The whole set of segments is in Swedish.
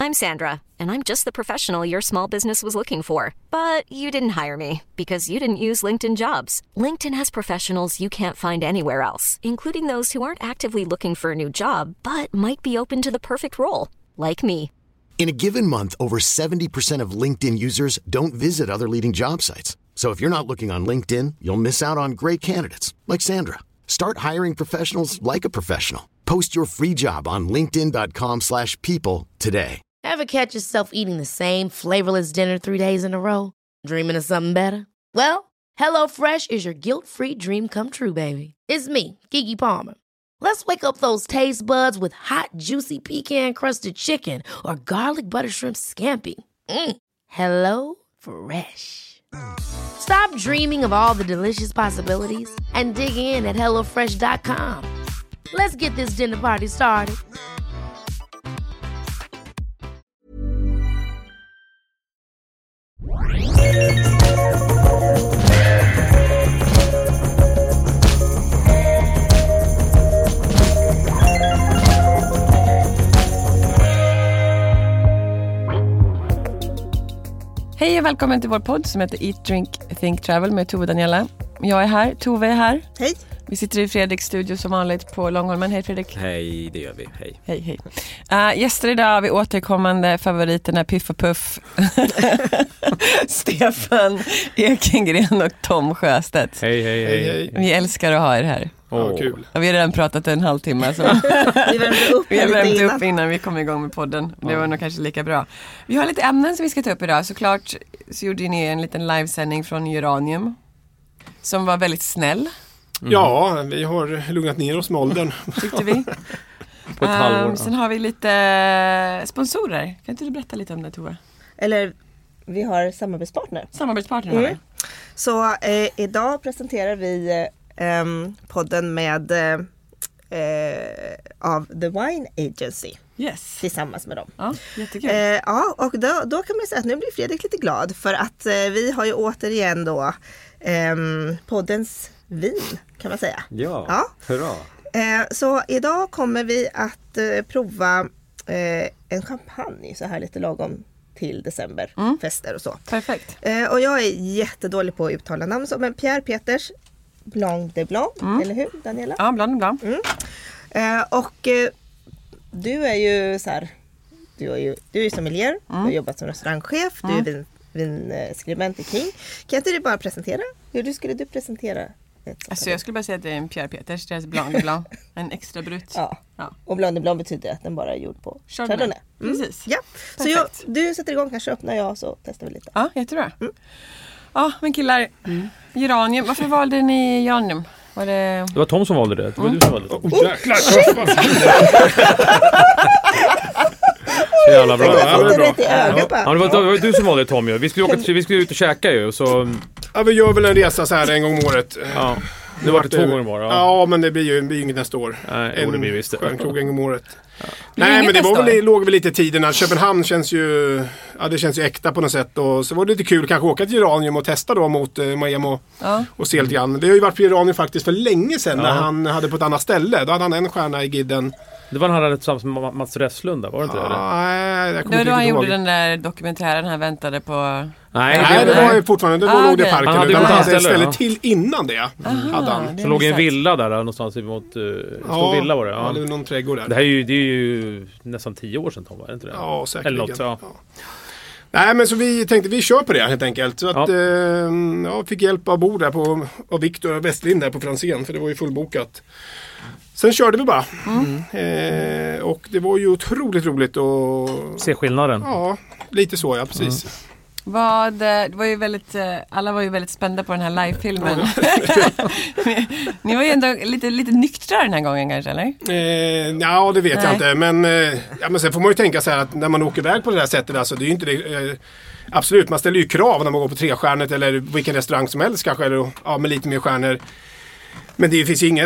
I'm Sandra, and I'm just the professional your small business was looking for. But you didn't hire me because you didn't use LinkedIn Jobs. LinkedIn has professionals you can't find anywhere else, including those who aren't actively looking for a new job, but might be open to the perfect role, like me. In a given month, over 70% of LinkedIn users don't visit other leading job sites. So if you're not looking on LinkedIn, you'll miss out on great candidates like Sandra. Start hiring professionals like a professional. Post your free job on linkedin.com/people today. Ever catch yourself eating the same flavorless dinner 3 days in a row? Dreaming of something better? Well, HelloFresh is your guilt-free dream come true, baby. It's me, Keke Palmer. Let's wake up those taste buds with hot, juicy pecan-crusted chicken or garlic butter shrimp scampi. Hello Fresh. Stop dreaming of all the delicious possibilities and dig in at HelloFresh.com. Let's get this dinner party started. Hej och välkommen till vår podd som heter Eat, Drink, Think, Travel med Tove och Daniela. Jag är här, Tove är här. Hej. Vi sitter i Fredriks studio som vanligt på Långholmen. Hej Fredrik. Hej, det gör vi. Hej. Hej, hej. Gäster idag har vi återkommande favoriterna Piff och Puff. Stefan Ekengren och Tom Sjöstedt. Hej, hej, hej. Vi älskar att ha er här. Ja, kul. Och vi har redan pratat en halvtimme. Så. Vi har värmt upp innan vi kom igång med podden. Det var nog kanske lika bra. Vi har lite ämnen som vi ska ta upp idag. Såklart så gjorde ni en liten livesändning från Uranium som var väldigt snäll. Ja, vi har lugnat ner oss med åldern. Tyckte vi. På ett halvår. Sen har vi lite sponsorer. Kan inte du berätta lite om det, Tove? Eller vi har samarbetspartner. Har vi. Så idag presenterar vi podden med av The Wine Agency. Yes. Tillsammans med dem. Ja, jättekul. Ja, och då kan man säga att nu blir Fredrik lite glad. För att vi har ju återigen då poddens vin, kan man säga. Ja. Hurra. Så idag kommer vi att prova en champagne så här lite lagom till decemberfester och så. Perfekt. Och jag är jättedålig på att uttala namn, men Pierre Peters Blanc de Blanc, eller hur Daniela? Ja, Blanc de Blanc. Och du är ju så här, du är sommelier, du har jobbat som restaurangchef, du är vinskribent i King. Kan inte du bara presentera? Hur skulle du presentera? Alltså jag skulle bara säga att det är en Pierre Peters, det är Blanc de Blanc, en extra brut. Ja. Och Blanc de Blanc betyder att den bara är gjord på Chardonnay. Precis. Ja. Så du sätter igång, kanske öppnar jag så testar vi lite. Ja, jättebra. Ja, men killar, Uranium, varför valde ni Uranium? Det var Tom som valde det. Det var du som valde det. Så jävla bra. Det var du som valde det, Tom. Vi skulle ut och käka ju. Så... Ja, vi gör väl en resa så här en gång om året. Ja. Det var det 2 gånger bara. Ja, men det blir ju inget nästa år. Nej, det blir visst. En krog en gång om året. Ja. Nej, men det låg väl lite i tiden. Köpenhamn känns ju äkta på något sätt. Och så var det lite kul kanske åka till Uranium och testa då mot Miami och se lite grann. Vi har ju varit på Uranium faktiskt för länge sedan när han hade på ett annat ställe. Då hade han en stjärna i gidden. Det var han hade tillsammans med Mats Resslunda, var det inte det? Nej, jag kommer inte ihåg. Det var då han gjorde den där dokumentären han väntade på... Nej, det var ju fortfarande, det låg det i parken. Han hade ett ställe till innan det. Hade han. Så låg i en villa där någonstans mot stor villa var det. Ja, det var någon trädgård där. Det är ju nästan 10 år sedan, Tom, var det inte det? Ja, säkert. Eller något, ja. Nej, men så vi tänkte vi kör på det helt enkelt. Så att jag fick hjälp av bord där av Viktor Westlind där på Franzén, för det var ju fullbokat. Sen körde vi bara. Och det var ju otroligt roligt att se skillnaden. Ja, lite så, ja, precis. Det var ju väldigt, alla var ju väldigt spända på den här livefilmen. Ni var ju ändå lite nyktra den här gången kanske, eller? Ja, det vet jag inte. Men sen får man ju tänka så här att när man åker iväg på det här sättet, alltså, det är ju inte det... Absolut, man ställer ju krav när man går på 3-stjärnet eller vilken restaurang som helst kanske, eller med lite mer stjärnor. Men det finns ju inget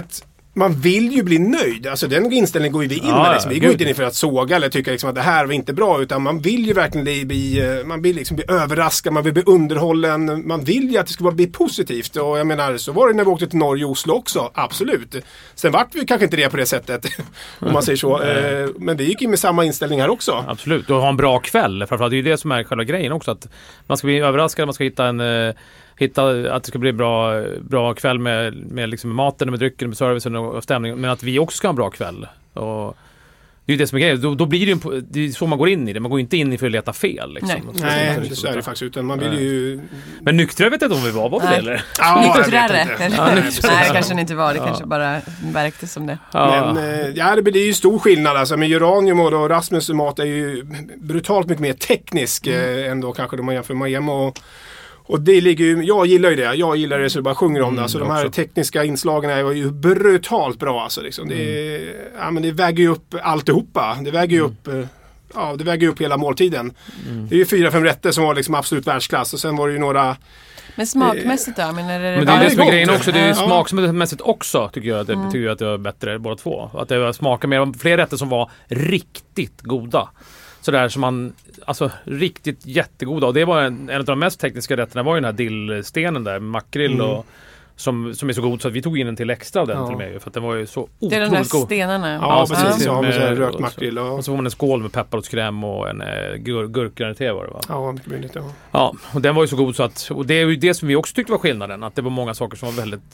man vill ju bli nöjd. Alltså den inställningen går ju vi in med. Liksom. Vi går inte in för att såga eller tycka liksom att det här var inte bra, utan man vill ju verkligen man vill liksom bli överraskad, man vill bli underhållen, man vill ju att det ska bli positivt. Och jag menar, så var det när vi åkte till Norge och Oslo också, absolut. Sen vart vi kanske inte det på det sättet, om man säger så. Men vi gick in med samma inställning här också. Absolut, och ha en bra kväll. Framförallt det är ju det som är själva grejen också, att man ska bli överraskad, man ska hitta att det ska bli bra kväll med liksom maten, med drycken, med servicen och stämningen, men att vi också ska ha en bra kväll. Och det är ju det som är grejen. Då blir det är så man går in i det. Man går inte in i för att leta fel. Liksom. Nej, så är det faktiskt. Utan man vill ju... Men nyktra vet jag inte om vi var på det, eller? Ja, nyktrare. Nej, kanske inte var. Det kanske bara verktes som det. Men det är ju stor skillnad. Alltså, med Uranium och Rasmus mat är ju brutalt mycket mer teknisk ändå kanske då man jämför med Miami. Och det ligger ju, jag gillar ju det. Jag gillar det så jag bara sjunger om det. Alltså de här tekniska inslagen är ju brutalt bra. Alltså, liksom. Det väger ju upp alltihopa. Det väger ju upp hela måltiden. Det är ju 4-5 rätter som var liksom absolut världsklass. Och sen var det ju några... Men smakmässigt då? Men det är det som är grejen också. Det är smakmässigt också tycker jag. Det betyder att det var bättre båda två. Att det smakar mer. Fler rätter som var riktigt goda. Sådär som man, alltså riktigt jättegoda. Och det var en av de mest tekniska rätterna var ju den här dillstenen där, makrill och som är så god så att vi tog in en till extra av den till mig. För att den var ju så otroligt god. Det är de där stenarna. Ja, precis. Ja, med rökt makrill. Och så var man en skål med pepparrotskräm och en gurkgranité var det, va? Ja, mycket möjligt. Ja, och den var ju så god så att, och det är ju det som vi också tyckte var skillnaden. Att det var många saker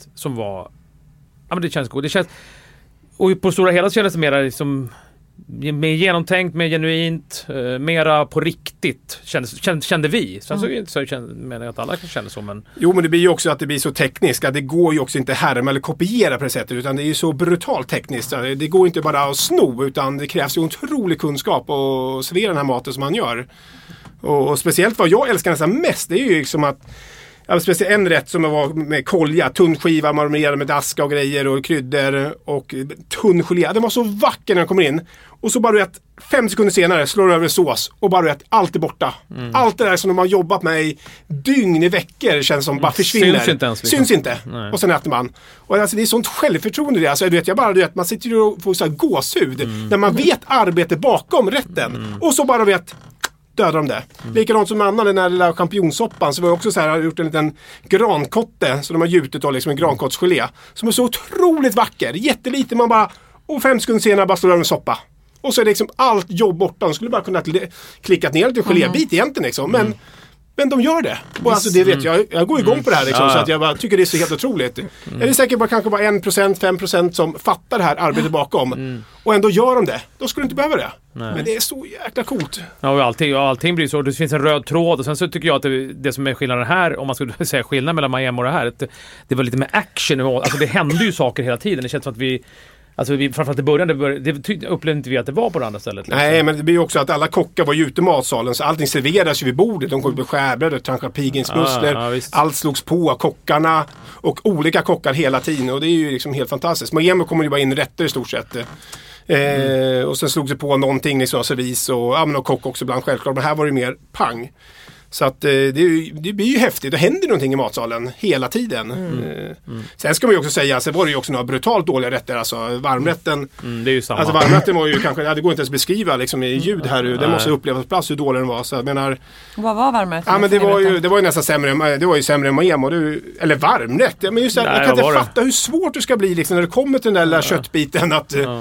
ja men det känns god. Det känns, och på stora hela kändes det mer som... mer genomtänkt, mer genuint, mera på riktigt kände vi. Sen så menar jag att alla känner så, men... Jo, men det blir ju också att det blir så tekniskt. Det går ju också inte härma eller kopiera på det sättet, utan det är ju så brutalt tekniskt. Det går inte bara att sno, utan det krävs ju otrolig kunskap att servera den här maten som man gör. Och speciellt vad jag älskar nästan mest, det är ju liksom att speciellt en rätt som var med kolja, tunn skiva marmerad med daska och grejer och kryddor och tunn gelé. Den var så vacker när den kommer in. Och så bara 5 sekunder senare slår över sås och bara allt är borta. Allt det där som de har jobbat med i dygn i veckor känns som bara försvinner. Syns inte ens. Liksom. Syns inte. Nej. Och sen äter man. Och alltså, det är sånt självförtroende det. Alltså, man sitter ju och får så här gåshud när man vet arbetet bakom rätten. Och så bara dödar de det. Likadant som Anna, den här lilla champinjonsoppan, så var också så här, har gjort en liten grankotte så de har gjutit då liksom en grankottsgelé som är så otroligt vacker. Jättelite, man bara, och 5 sekunder senare bara står över en soppa. Och så är det liksom allt jobb borta. De skulle bara kunna klickat ner lite gelébit egentligen liksom. Men de gör det. Och alltså det vet jag går igång på det här liksom, så att jag bara tycker det är så helt otroligt. Jag är säkert kanske bara 1%, 5% som fattar det här arbetet bakom. Och ändå gör de det. Då skulle du inte behöva det. Nej. Men det är så jäkla coolt. Ja, och allting blir så. Det finns en röd tråd. Och sen så tycker jag att det som är skillnaden här, om man skulle säga skillnad mellan Miami och det här, det var lite mer action. Alltså det hände ju saker hela tiden. Det känns som att vi... Alltså framförallt i början, det upplevde inte vi att det var på det andra stället. Liksom. Nej, men det blir ju också att alla kockar var ju ute i matsalen, så allting serveras ju vid bordet. De kom med skärbröd och trankade piginsmussler. Allt slogs på kockarna och olika kockar hela tiden. Och det är ju liksom helt fantastiskt. Miami kommer ju bara in rätter i stort sett. Och sen slogs det på någonting, liksom, servis och kock också ibland självklart. Men här var det mer pang. Så att det blir ju häftigt. Det händer någonting i matsalen hela tiden. Sen ska man ju också säga, så var det ju också några brutalt dåliga rätter. Alltså varmrätten. Det är ju samma. Alltså varmrätten var ju kanske, det går inte ens att beskriva liksom, i ljud här. Det måste upplevas på plats hur dålig den var. Så jag menar, vad var varmrätten? Ja, men det var ju nästan sämre. Det var ju sämre än Miami. Eller varmrätt. Ja, men just här, jag kan inte fatta hur svårt det ska bli liksom, när det kommer till den där köttbiten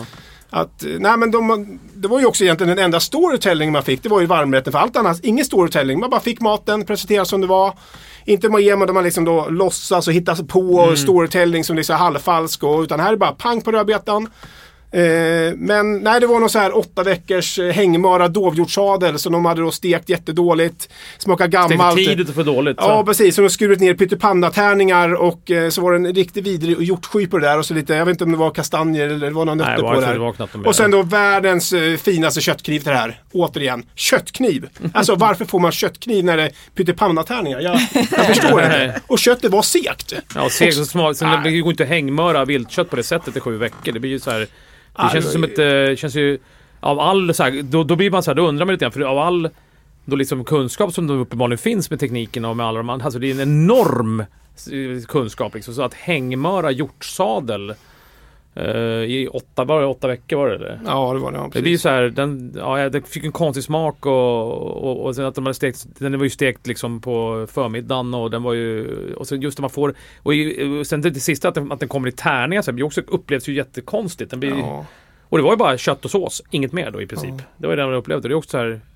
det var ju också egentligen den enda storytelling man fick. Det var ju varmrätten, för allt annat ingen storytelling. Man bara fick maten presenteras som det var. Inte Miami där man liksom då låtsas och hittar på storytelling som liksom halvfalsk, utan här är bara pang på rödbetan. Men nej, det var någon så här 8 veckors hängmara dovhjortsadel som de hade då stekt jättedåligt, smakade gammalt. Stekt tidigt och för dåligt. Ja, precis. Så de skurit ner pyttipanna-tärningar och så var det en riktigt vidrig hjortsky på det där och så lite, jag vet inte om det var kastanjer eller det var någon nötter på det där. Och sen då världens finaste köttkniv till det här. Återigen, köttkniv. Alltså varför får man köttkniv när det är pyttipanna-tärningar? Jag förstår det. Och köttet var segt. Ja, segt och smart. Sen det går inte att hängmöra viltkött på det sättet i 7 veckor. Det blir ju så här. Det känns som ett, känns ju av all så här, då blir man så här, då undrar man lite grann, för av all då liksom kunskap som då uppenbarligen finns med tekniken och med alla de andra, alltså det är en enorm kunskap liksom, så att hängmöra hjortsadel I 8 veckor var det eller? Ja, det var det. Ja, det blir ju så här, det fick en konstig smak och sen att de hade stekt, den var ju stekt liksom på förmiddagen och den var ju, och sen just att man får, och sen till sist att den kommer i tärningar så blir också upplevs ju jättekonstigt. Den blir, och det var ju bara kött och sås, inget mer då i princip. Det var ju det man upplevde. Det är också så här,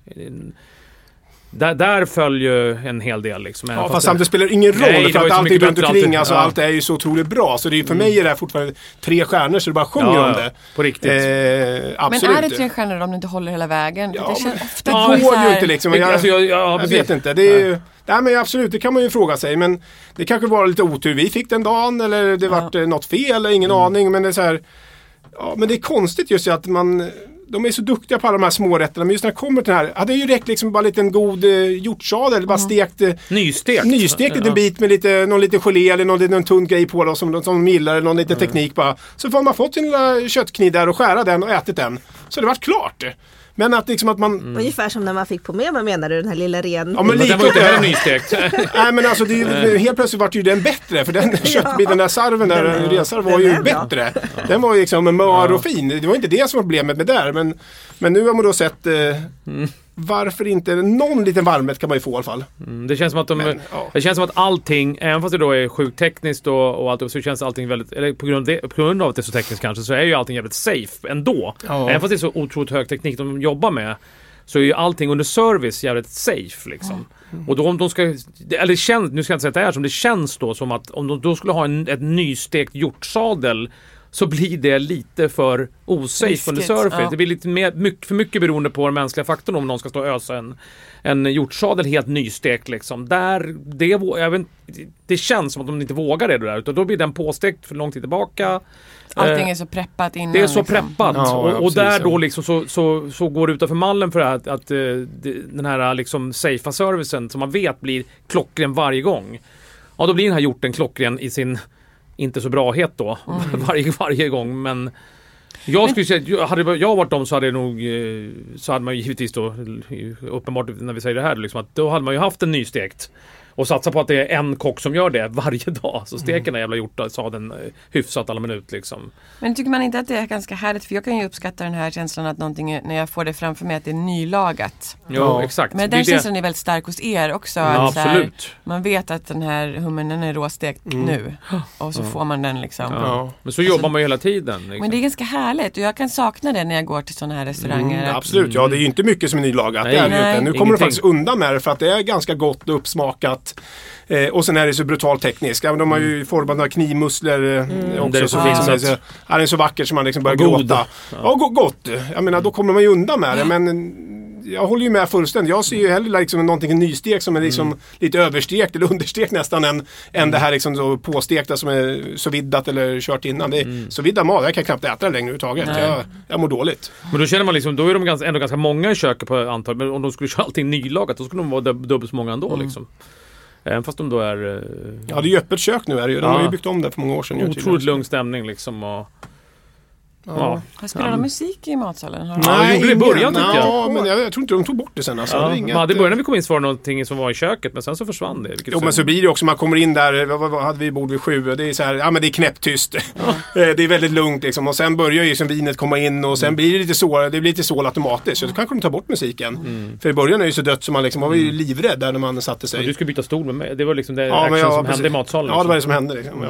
där följer en hel del liksom. Ja, fast samtidigt spelar det ingen roll för att allting runt omkring, alltså allt är ju så otroligt bra. Så det är, för mig är det här fortfarande 3 stjärnor så det bara sjunger om det. På riktigt. Absolut. Men är det 3 stjärnor om du inte håller hela vägen? Ja, det känns ofta det går ju inte liksom. Jag vet inte. Det är ju, nej, men absolut, det kan man ju fråga sig. Men det kanske var lite otur. Vi fick den dagen eller det vart något fel eller ingen aning. Men det är så här, ja, men det är konstigt just att de är så duktiga på alla de här smårätterna, men just när det kommer till det här, hade ju räckt liksom bara en liten god hjortsadel eller bara stekt nystekt en bit med någon liten gelé eller någon tunn grej på då, som de gillar, eller någon liten teknik bara. Så får man fått sin lilla köttkniv där och skära den och ätit den. Så det vart klart. Men att liksom att man... Ungefär som när man fick på med, vad menar du, den här lilla ren... Ja, men den var inte heller nystekt. Nej, men alltså helt plötsligt var ju den bättre, för den köttbiten, där sarven där, rensarven var ju bättre. Den var ju liksom mör och fin. Det var inte det som var problemet med där, men nu har man då sett... Varför inte någon liten varmrätt kan man ju få i alla fall. Det känns som att det känns som att allting, även fast det då är sjukt tekniskt och allt, så känns allting väldigt, eller på grund av att det är så tekniskt kanske, så är ju allting jävligt safe ändå. Även fast det är så otroligt hög teknik de jobbar med, så är ju allting under service jävligt safe liksom. Och då om de ska, eller nu ska jag inte säga att det är som det känns då, som att om de då skulle ha ett nystekt hjortsadel, så blir det lite för osafe under surface. Det blir lite för mycket beroende på den mänskliga faktorn om någon ska stå och ösa en hjortsadel helt nystekt liksom. Det känns som att de inte vågar det där, utan då blir den påstekt för lång tid tillbaka. Allting är så preppat innan. Det är så liksom preppat. Och där precis, då liksom så går det utanför mallen för att den här liksom safea servicen som man vet blir klockren varje gång. Ja, då blir den här hjorten klockren i sin inte så brahet då varje gång, men jag skulle säga, hade jag varit dem så hade man ju givetvis då, uppenbart när vi säger det här liksom, att då hade man ju haft en nystekt och satsa på att det är en kock som gör det varje dag, så steker den jävla hjorta sa den hyfsat alla minut liksom. Men tycker man inte att det är ganska härligt, för jag kan ju uppskatta den här känslan att någonting, när jag får det framför mig, att det är nylagat. Jo, exakt. Men den känslan är väldigt stark hos er också. Ja, att absolut. Så här, man vet att den här hummen är råstekt nu, och så får man den liksom. Men så jobbar man ju hela tiden liksom. Men det är ganska härligt, och jag kan sakna det när jag går till sådana här restauranger. Absolut, ja, det är ju inte mycket som är nylagat. Nu kommer de faktiskt undan med det, för att det är ganska gott och uppsmakat. Och sen är det så brutalt tekniskt. De har ju format några knivmusslor också. Så finns det är så vackert som man liksom börjar gråta. Ja, gott. Jag menar, då kommer man ju undan med det. Men jag håller ju med fullständigt. Jag ser ju hellre liksom någonting nystekt som är liksom lite överstekt eller understekt nästan än det här liksom så påstekta som är så viddat eller kört innan. Det är så vidda mat. Jag kan knappt äta det längre överhuvudtaget. Jag mår dåligt. Men då känner man liksom, då är de ändå ganska många i köket på antal. Men om de skulle köra allting nylagat, då skulle de vara dubbelt så många ändå liksom. Även fast de då är... Ja, det är ju öppet kök nu. De har ju byggt om det för många år sedan. Otroligt lugn stämning liksom. Och, Har spelat musik i matsalen? Nej, gjorde det i början tyckte jag. Ja, men jag tror inte de tog bort det sen. Alltså. Ja, det började när vi kom in så var det någonting som var i köket, men sen så försvann det. Jo, men så blir det också, man kommer in där, vad hade vi bord vid 7? Det är så här, ja men det är knäpptyst. Det är väldigt lugnt liksom. Och sen börjar ju som vinet komma in och sen blir det lite så automatiskt. Så då kanske de tar bort musiken. För i början är det ju så dött som man liksom, man var ju livrädd där när man satte sig. Ja, du skulle byta stol med mig. Det var liksom det action som hände i matsalen. Liksom. Ja, det var det som hände liksom.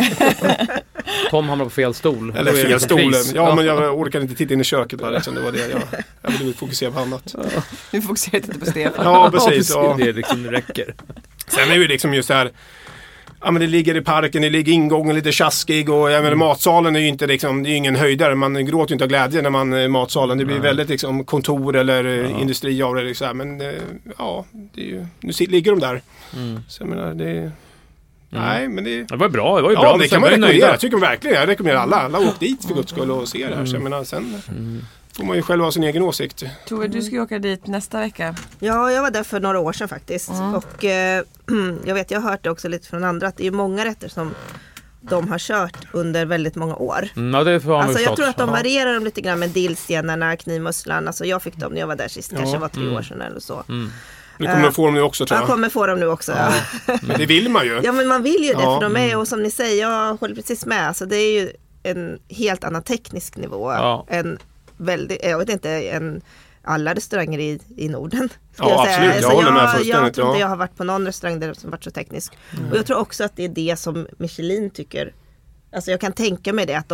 Tom hamnade på fel stol. Eller fel stolen. Ja, men jag orkade inte titta in i köket bara, liksom. Det var det jag ville fokusera på annat. Du fokuserar inte på Stefan. Ja, precis. Ja. Det liksom räcker. Sen är det liksom just det här, ja men det ligger i parken, det ligger ingången lite tjaskig och jag menar, matsalen är ju inte liksom, det är ju ingen höjdare, man gråter ju inte av glädje när man är matsalen, det blir väldigt liksom kontor eller industri av det liksom. Men ja, det är ju, nu ligger de där. Så jag menar, det nej, men det var bra, det var ju bra. Det kan man rekommendera, jag tycker verkligen, jag rekommenderar alla åk dit för guds skull och se det här. Så jag menar, sen får man ju själv ha sin egen åsikt. Tove, du ska ju åka dit nästa vecka. Ja, jag var där för några år sedan faktiskt. Och jag vet, jag har hört det också lite från andra, att det är många rätter som de har kört under väldigt många år. Ja, det får man alltså jag tror att de varierar dem lite grann med dillstenarna, knivmusslan. Alltså jag fick dem när jag var där sist, kanske var 3 år sedan eller så. Du kommer att få dem nu också, tror jag. Jag kommer få dem nu också, Men det vill man ju. Ja, men man vill ju det, för de är, och som ni säger, jag håller precis med. Alltså det är ju en helt annan teknisk nivå än jag vet inte, än alla restauranger i Norden. Ja, absolut. Jag håller med fullständigt. Jag tror inte jag har varit på någon restaurang där som varit så teknisk. Och jag tror också att det är det som Michelin tycker. Alltså jag kan tänka mig det att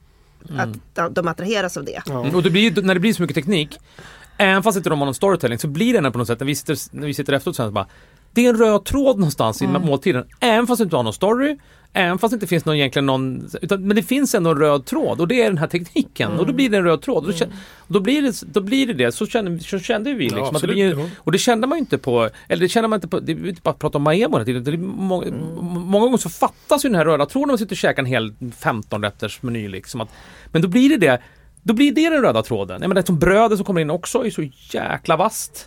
de attraheras av det. Ja. Och det blir, när det blir så mycket teknik, även fast inte de har någon storytelling, så blir det på något sätt, när vi sitter efteråt sen så bara, det är en röd tråd någonstans i måltiden. Även fast det inte har någon story, även fast det inte finns men det finns ändå en röd tråd och det är den här tekniken. Och då blir det en röd tråd. Och då blir det. Så kände vi liksom. Att det blir, och det kände man ju inte på, eller det kände man inte på, det är inte bara att prata om Maemo hela tiden. Många gånger så fattas ju den här röda tråden när man sitter och käkar en hel 15-rätters meny liksom. Men då blir det den röda tråden. Men det som brödet som kommer in också är så jäkla vast.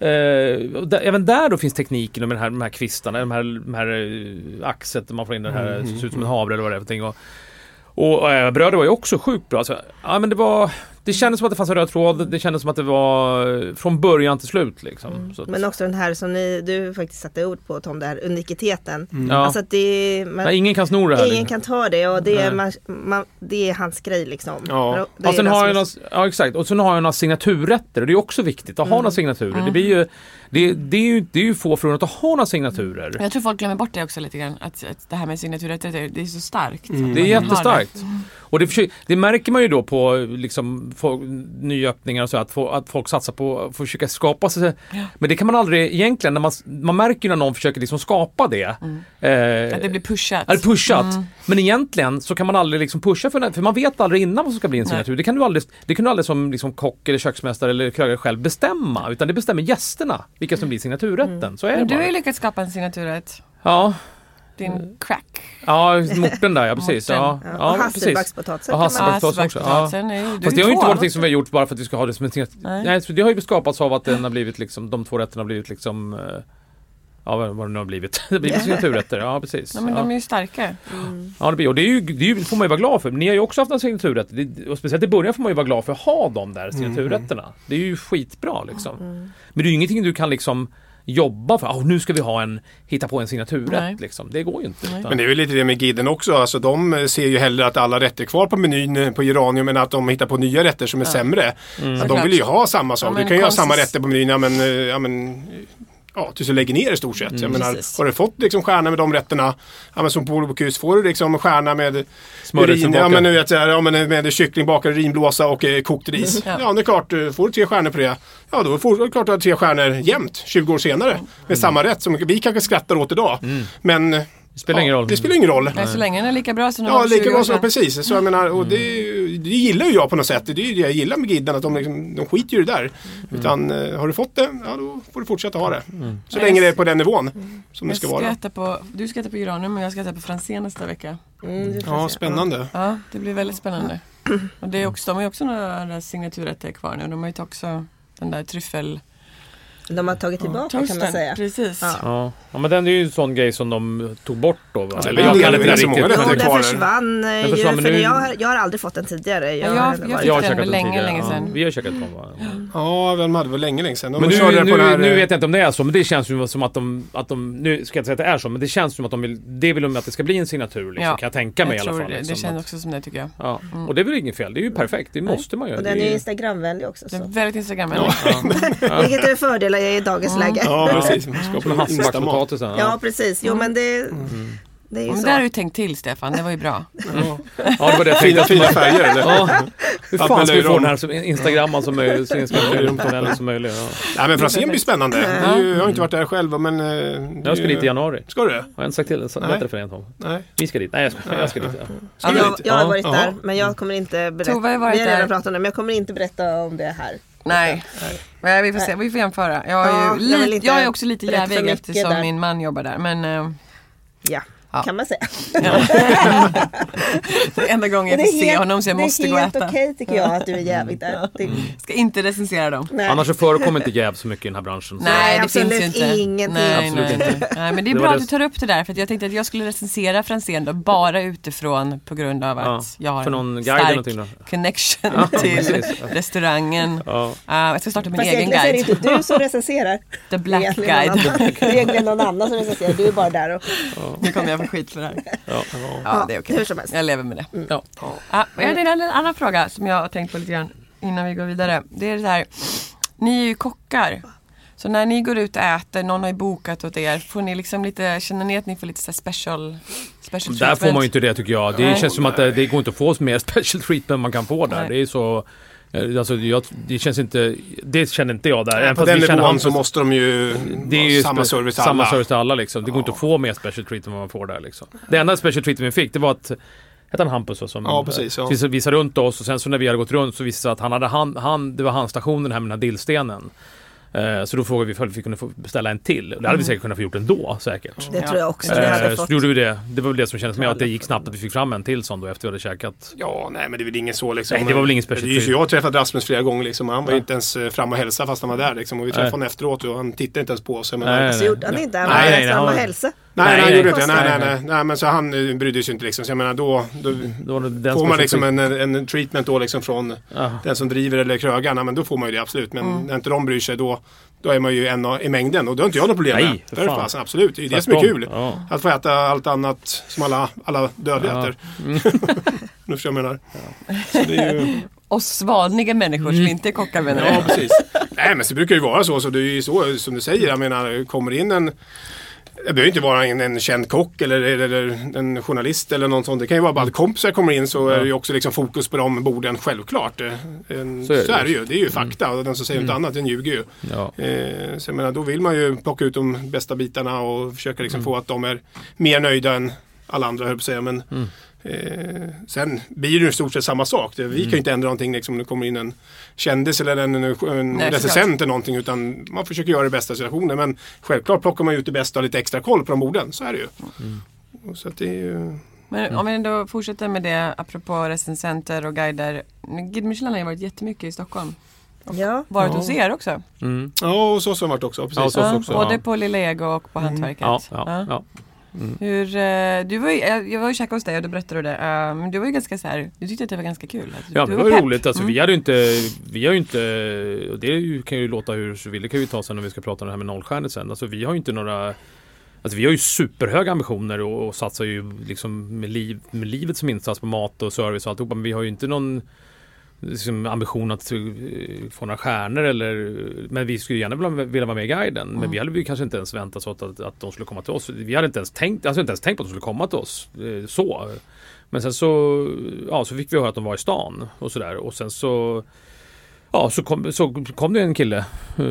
Även där då finns tekniken med de här kvistarna, de här axet man får in den här, ser ut som en havre eller vad det är för någonting. Och brödet var ju också sjukt bra. Alltså, men det kändes som att det fanns en röd tråd. Det kändes som att det var från början till slut liksom. Så men också den här som du faktiskt satte ord på, Tom, där unikiteten. Ja. Alltså att ingen kan sno det här. Ingen kan ta det och det är hans grej liksom. Ja. Och sen har jag exakt. Och sen har jag några signaturrätter och det är också viktigt att ha några signaturer. Det blir ju det är ju få förunnat att ha några signaturer. Jag tror folk glömmer bort det också lite grann. Att det här med signaturer, det är så starkt. Det är jättestarkt. Och det märker man ju då på liksom, nya öppningar och så att folk satsar på att försöka skapa sig. Men det kan man aldrig egentligen, när man märker när någon försöker liksom skapa det. Att det blir pushat. Men egentligen så kan man aldrig liksom pusha för man vet aldrig innan vad som ska bli en signatur. Det kan du aldrig som liksom kock eller köksmästare eller krögare själv bestämma, utan det bestämmer gästerna vilka som blir signaturrätten. Så är det. Men du bara. har ju lyckats skapa en signaturrätt. Ja. Din crack. Ja, morten där, ja precis. Ja, och hasselbackspotatisen. Och hasselbackspotatisen också. Ja. Fast det har ju inte varit någonting som vi har gjort bara för att vi ska ha det som en signatur. Nej, så det har ju skapats av att den har blivit liksom, de två rätterna har blivit liksom, vad det nu har blivit. Det blir signaturrätter, ja precis. Ja, men de är ju starka. Ja, det får man ju vara glad för. Men ni har ju också haft en signaturrätt. Och speciellt i början får man ju vara glad för att ha de där signaturrätterna. Det är ju skitbra liksom. Men det är ju ingenting du kan liksom jobba för. Nu ska vi hitta på en signaturrätt liksom. Det går ju inte. Men det är ju lite det med guiden också. Alltså, de ser ju hellre att alla rätter är kvar på menyn på Geranium än att de hittar på nya rätter som är sämre. De vill ju ha samma sak. Du kan ju ha samma rätter på menyn, men tills du lägger ner i stort sett. Jag menar, har du fått liksom stjärna med de rätterna, som på Bocuse får du liksom stjärna med urin, med kyckling, bakad urinblåsa och kokt ris. Det är klart, får du 3 stjärnor på det. Ja, då får du klart att 3 stjärnor jämt 20 år senare med samma rätt som vi kanske skrattar åt idag. Men det spelar ingen roll. Det spelar ingen roll. Nej, så länge den är lika bra som den var 20 lika bra som precis. Så jag menar, och det gillar ju jag på något sätt. Det är det jag gillar med guiden, att de skiter ju det där. Utan har du fått det, då får du fortsätta ha det. Så länge det är på den nivån som det ska vara. Du ska äta på Geranium och jag ska äta på Franzén nästa vecka. Spännande. Ja, det blir väldigt spännande. Och de har ju också några signaturrätter kvar nu. De har ju också den där tryffel. De har tagit tillbaka kan man säga. Precis. Ja, men den är ju en sån grej som de tog bort då. Va? Eller jag kan inte riktigt. Den försvann ju, jag har aldrig fått den tidigare. Jag fick den länge sedan. Vi har käkat dem, va? Ja, vem hade väl länge sedan. Men nu vet jag inte om det är så, men det känns ju som att de nu ska jag inte säga att det är så, men det känns som att de vill att det ska bli en signatur liksom, kan jag tänka mig i alla fall. Det känns också som det, tycker jag. Ja, och det är väl inget fel, det är ju perfekt, det måste man göra. Och den är Instagramvänlig också. Den är väldigt Instagramvänlig. Vilket är fördelar i dagens läge. Ja, precis. Ja, precis. Jo, men det är ju så. Där har du tänkt till, Stefan. Det var ju bra. Ja, det var det. Fina färger, eller? Ja. Hur fan ska vi få den här som Instagramman som möjligt, som möjligt. Nej, men Franzén blir spännande. Jag har inte varit där själv, men jag ska dit i januari. Ska du? Jag har inte sagt till det. Bättre för en Tom. Nej. Vi ska dit. Nej, jag ska dit. Jag har varit där, men jag kommer inte berätta. Tova har varit där. Vi har redan pratat om det, men jag kommer inte berätta om det här. Nej. Men vi får se, vi får jämföra. Jag är också lite jävig eftersom min man jobbar där, men kan man säga. Det enda gången jag får se honom så jag måste gå och äta. Det är helt okej tycker jag att du är jävig där. Ska inte recensera dem. Nej. Annars så förekommer inte jäv så mycket i den här branschen. Nej, det finns ju inte. Ingenting. Absolut inte. Nej, men det är bra att du tar upp det där, för att jag tänkte att jag skulle recensera Franzén då bara utifrån på grund av att jag har en stark connection till restaurangen. Jag ska starta min egen guide. Fast egentligen är det inte du som recenserar. The Black Guide. Det är egentligen någon annan som recenserar. Du är bara där och... Nu kommer jag jag får skit för det här. Ja. Det är okej. Hur som helst. Jag lever med det. Ja. Jag har en annan fråga som jag har tänkt på lite grann innan vi går vidare. Det är så här, ni är ju kockar. Så när ni går ut och äter, någon har ju bokat åt er, får ni liksom lite, känner ni att ni får lite så här special Där treatment? får man ju inte det tycker jag. Det känns som att det går inte att få mer special treatment man kan få där. Nej. Det är så... Alltså, det känns inte... Det känner inte jag där. På den nivån så måste de ju... Det är ju samma service till samma alla. service till alla liksom. Det går inte att få mer special treatment än vad man får där liksom. Det enda special treatment vi fick, det var att hette han Hampus som precis, visade runt oss, och sen så när vi hade gått runt så visade det sig att det var handstationen här med den här dillstenen. Så då frågade vi om vi kunde få beställa en till. Det hade vi säkert kunnat få gjort ändå, säkert. Det tror jag också. Det hade Så fått. gjorde vi det. Det var väl det som kändes med att det gick snabbt att vi fick fram en till sån då efter vi hade käkat. Ja, nej men det är väl ingen så liksom. Nej, det var väl ingen special. Jag har träffat Rasmus flera gånger liksom. Han var ju inte ens fram och hälsa fast han var där liksom. Och vi träffade honom efteråt och han tittade inte ens på oss. Så gjorde han inte. Han Nej, var samma hälsa. Nej, han gjorde inte. Nej. Nej, men så han brydde sig inte liksom. Så jag menar då får man liksom en treatment då liksom från den som driver eller krögarna. Men då får man ju det absolut. Men när inte de bryr sig då är man ju en i mängden. Och då har inte jag något problem med. Nej, för fan. Alltså, absolut. Det är ju det som är kul. Ja. Att få äta allt annat som alla dödliga äter. Nu förstår jag menar. Så det är ju... Oss vanliga människor som inte är kockar menar Ja, precis. Nej, men så brukar det ju vara så. Så det är ju så som du säger. Jag menar, kommer in det behöver inte vara en känd kock eller en journalist eller något sånt. Det kan ju vara bara att kompisar kommer in så är det ju också liksom fokus på de borden självklart. Så är det ju. Det är ju fakta och den som säger något annat den ljuger ju. Ja. Så jag menar, då vill man ju plocka ut de bästa bitarna och försöka liksom få att de är mer nöjda än alla andra, höll på att säga. Men sen blir det i stort sett samma sak. Vi kan ju inte ändra någonting liksom, om det kommer in en kändis eller en recensent eller någonting, utan man försöker göra det bästa situationen. Men självklart plockar man ut det bästa och lite extra koll på de orden. Så är det ju. Och så att det är ju... Men om vi ändå fortsätter med det, apropå recensenter och guider. Guide Michelin har ju varit jättemycket i Stockholm. Ja. Varit hos er också? Ja, och så har varit också. Precis. Också, både på Lilla Ego och på Hantverket. Ja. Hur, jag var ju käka hos dig och då berättade du det. Men du var ju ganska så här, du tyckte att det var ganska kul. Ja, det var roligt. Alltså, vi har ju inte, och det kan ju låta hur så vill. Det kan ju ta sen när vi ska prata om det här med nollstjärnor sen. Alltså, vi har ju inte några, alltså, vi har ju superhöga ambitioner och satsar ju liksom med livet som insats på mat och service och alltihopa. Men vi har ju inte någon liksom ambition att få några stjärnor men vi skulle gärna vilja vara med i guiden, men vi hade ju kanske inte ens väntat oss att de skulle komma till oss. Vi hade inte ens tänkt på att de skulle komma till oss så. Men sen så fick vi höra att de var i stan och sådär, och sen så kom det en kille,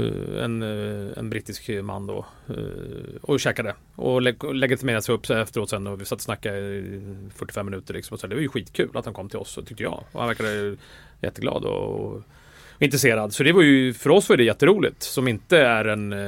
en brittisk man då, och käkade och legitimerade sig upp sig efteråt sen, och vi satt och snackade i 45 minuter liksom, och så det var ju skitkul att han kom till oss, tyckte jag, och han verkade jätteglad och intresserad, så det var ju, för oss var det jätteroligt, som inte är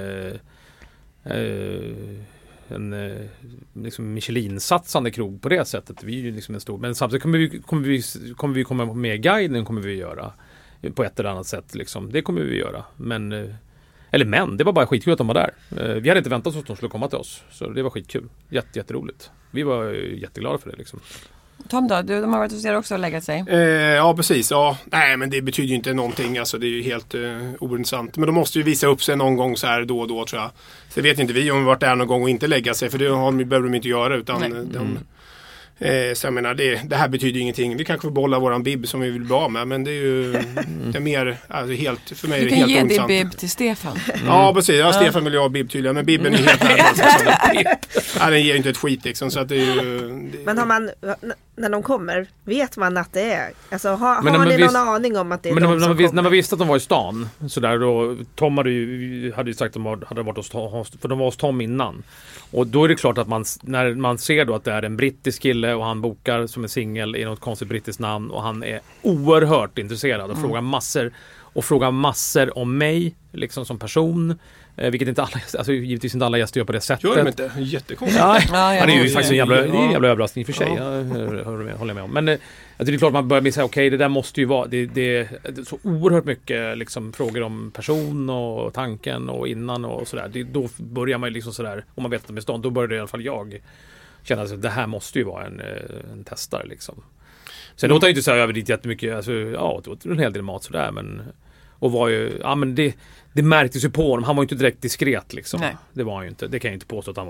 en liksom Michelin-satsande krog på det sättet. Vi är ju liksom en stor, men samtidigt kommer vi komma med i guiden, kommer vi göra på ett eller annat sätt liksom. Det kommer vi göra. Men det var bara skitkul att de var där. Vi hade inte väntat oss att de skulle komma till oss. Så det var skitkul. Jätteroligt. Vi var jätteglada för det liksom. Tom då, de har varit hos er också och läggat sig. Ja, precis. Ja. Nej, men det betyder ju inte någonting. Alltså, det är ju helt ointressant. Men de måste ju visa upp sig någon gång så här då och då, tror jag. Så vet inte vi om vi varit där någon gång och inte lägga sig. För det behöver de inte göra, utan så jag menar, det här betyder ju ingenting. Vi kanske får bolla våran bib som vi vill bli av med, men det är ju det är mer, alltså helt, för mig är det helt ointressant. Du kan ge din bib till Stefan. Ja, precis. Ja, Stefan vill jag ha bib tydligen, men bibben är helt värdelös. Den ger ju inte ett skit liksom, så att det är ju... Men har man, när de kommer, vet man att det är, alltså har ni någon aning om att det är de som kommer? När man visste att de var i stan, så där, då, Tom hade ju sagt att de hade varit hos Tom, för de var hos Tom innan. Och då är det klart att när man ser då att det är en brittisk kille och han bokar som en singel i något konstigt brittiskt namn, och han är oerhört intresserad och frågar massor om mig liksom som person, vilket inte alla, alltså givetvis inte alla gäster gör på det sättet. Gör de inte? Jättekonstigt. Ja, det är ju faktiskt en jävla överraskning för sig. Jag håller med om. Men det är klart man börjar säga okej, det där måste ju vara det är så oerhört mycket liksom frågor om person och tanken och innan och sådär. Då börjar man ju liksom sådär, om man vet att de är stånd, då börjar i alla fall jag känna att det här måste ju vara en testare liksom. Sen låter jag inte så över dit jättemycket, alltså det åt en hel del mat sådär, men och var ju, men det märktes ju på honom. Han var ju inte direkt diskret liksom. Nej. Det var han ju inte. Det kan jag inte påstå att han var.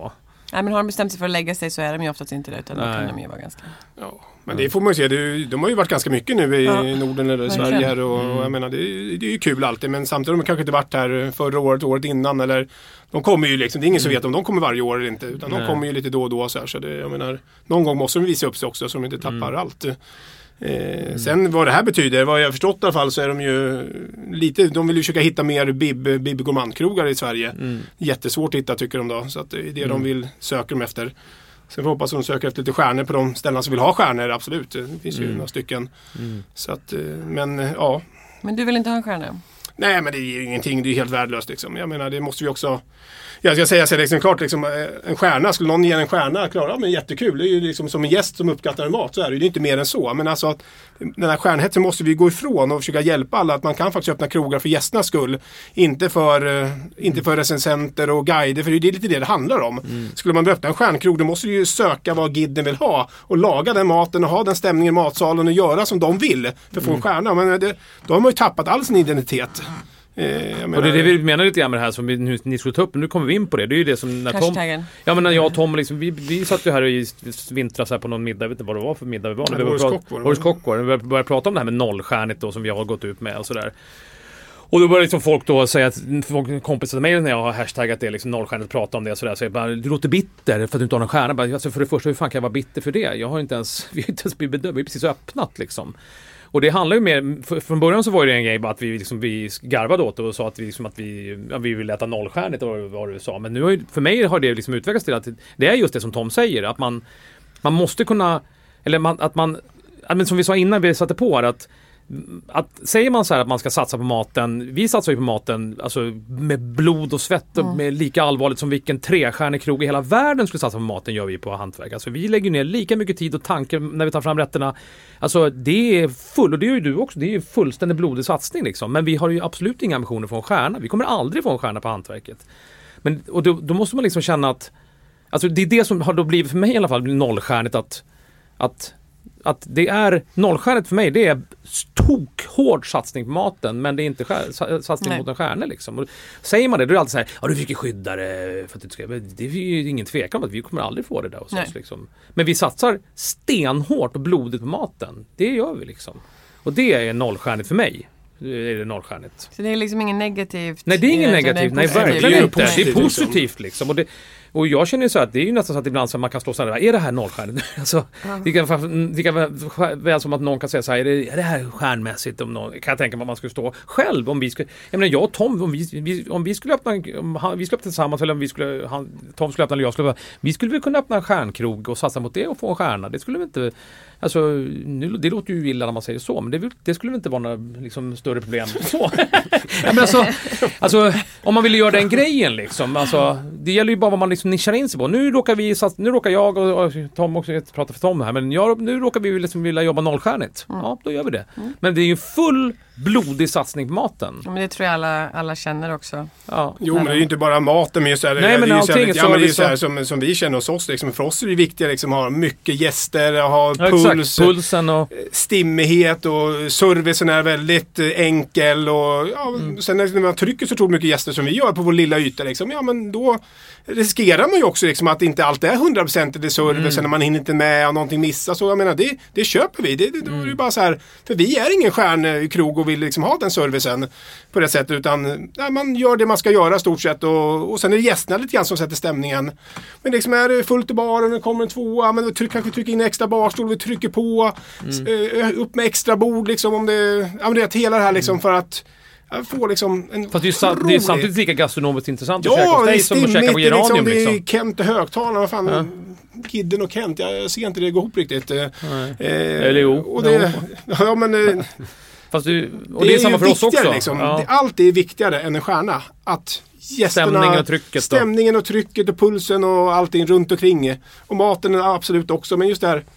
Nej, men har de bestämt sig för att lägga sig så är de ju oftast inte det, utan då kan de ju vara ganska... Ja, men det får man ju se. De har ju varit ganska mycket nu i Norden eller Sverige här och jag menar, det är ju kul alltid, men samtidigt har de kanske inte varit här förra året innan, eller de kommer ju liksom, det är ingen som vet om de kommer varje år eller inte, utan de kommer ju lite då och då så det, jag menar, någon gång måste de visa upp sig också så de inte tappar allt. Sen vad det här betyder, vad jag har förstått i alla fall, så är de ju lite, de vill ju försöka hitta mer Bibb Gourmandkrogar i Sverige. Jättesvårt att hitta tycker de då, så att det är det de vill söka dem efter. Sen får hoppas att de söker efter lite stjärnor på de ställen som vill ha stjärnor, absolut. Det finns ju några stycken. Så att, men ja. Men du vill inte ha en stjärna? Nej, men det är ju ingenting, det är helt värdelöst liksom. Jag menar, det måste vi också... Jag ska säga så liksom, klart liksom, en stjärna, skulle någon ge en stjärna, klara, men jättekul. Det är ju liksom som en gäst som uppskattar en mat, så är det ju inte mer än så. Men alltså, att den här stjärnhetsen måste vi gå ifrån och försöka hjälpa alla, att man kan faktiskt öppna krogar för gästernas skull. Inte för recensenter och guider, för det är lite det handlar om. Skulle man öppna en stjärnkrog, då måste du ju söka vad guiden vill ha och laga den maten och ha den stämningen i matsalen och göra som de vill för att få en stjärna. Men då har man ju tappat all sin identitet. Och det är det vi menar lite grann med det här som ni skulle ta upp. Nu kommer vi in på det. Det är ju det som när Tom... Ja, men när jag och Tom liksom, vi satt ju här i vintras här på någon middag. Jag vet inte vad det var för middag vi var. Årets kock var det. Vi började prata om det här med nollstjärnigt då, som vi har gått ut med och sådär. Och då började liksom folk då säga att kompisar till mig när jag har hashtaggat det liksom nollstjärnigt, prata om det sådär, så jag bara, du låter bitter för att du inte har någon stjärna. Bara, alltså för det första, hur fan kan jag vara bitter för det? Vi har inte ens blivit bedömda, vi är precis öppnat liksom. Och det handlar ju mer, från början så var det en grej bara att vi garvade åt det och sa att vi vill äta nollstjärnigt och vad du sa. Men nu har för mig har det liksom utvecklats till att det är just det som Tom säger, att man måste kunna, men som vi sa innan vi satte på att säger man så här att man ska satsa på maten, vi satsar ju på maten alltså med blod och svett och med lika allvarligt som vilken 3-stjärnig krog i hela världen skulle satsa på maten, gör vi på hantverk. Alltså vi lägger ner lika mycket tid och tanke när vi tar fram rätterna. Alltså det är och det är ju du också, det är ju fullständigt blodig satsning liksom. Men vi har ju absolut inga ambitioner för en stjärna. Vi kommer aldrig få en stjärna på hantverket. Men, och då måste man liksom känna att alltså det är det som har då blivit för mig i alla fall nollstjärnigt, att det är nollstjärnet för mig, det är hård satsning på maten, men det är inte satsning mot en stjärna liksom. Och säger man det, då är det alltid så här, ja du fick ju skydda det för att du ska, det är ju ingen tvekan om att vi kommer aldrig få det där hos oss liksom. Men vi satsar stenhårt och blodigt på maten. Det gör vi liksom. Och det är nollstjärnigt för mig. Är det nollstjärnigt. Så det är liksom ingen negativt? Nej, det är ingen negativt. Nej, verkligen inte. Det är positivt liksom. Och jag känner ju så att det är ju nästan så att ibland så man kan slå så här, är det här nollstjärnigt? Alltså, det kan vara som att någon kan säga så här, är det här stjärnmässigt? Om någon, kan jag tänka mig att man skulle stå själv om vi skulle, jag menar jag och Tom, om vi skulle öppna, om vi skulle öppna tillsammans, eller om Tom skulle öppna eller jag skulle öppna, vi skulle väl kunna öppna en stjärnkrog och satsa mot det och få en stjärna. Det skulle vi inte, alltså nu, det låter ju illa när man säger så, men det skulle väl inte vara några liksom, större problem så. Ja, men alltså om man vill göra den grejen liksom, alltså det gäller ju bara vad man liksom nischar in sig på. Nu råkar jag och Tom också prata för Tom här, men nu råkar vi liksom vilja jobba nollstjärnigt. Ja, då gör vi det. Men det är ju full blodig satsning på maten. Ja, men det tror jag alla känner också. Ja. Jo, men det är ju inte bara maten, men just det, nej, men allting det är ju så här som vi känner hos oss liksom. För oss är det viktigt liksom, att ha mycket gäster, ha pulsen och stimmighet, och servicen är väldigt enkel, och sen när man trycker så mycket gäster som vi gör på vår lilla yta liksom, ja men då riskerar man ju också liksom att inte allt är 100% i servicen när man hinner inte med och någonting missar. Så jag menar, det köper vi. Då är det bara så här, för vi är ingen stjärnkrog och vill liksom ha den servicen på det sättet, utan man gör det man ska göra stort sett, och sen är det gästerna lite grann som sätter stämningen. Men liksom är det fullt i baren, det kommer en tvåa, men kanske trycker in extra barstol, vi trycker på upp med extra bord liksom, om det hela det här liksom, för att få liksom en fast det är samtidigt lika gastronomiskt intressant att käka hos dig som att käka på Geranium liksom. Liksom. Det är Kent och högtalarna, vad fan, Gidden och Kent, jag ser inte det gå ihop riktigt. Eller jo. Och det, ja, men fast det är samma för oss också. Liksom. Allt är viktigare än en stjärna. Att gästerna, stämningen och trycket och pulsen och allting runt omkring. Och maten är absolut också, men just det här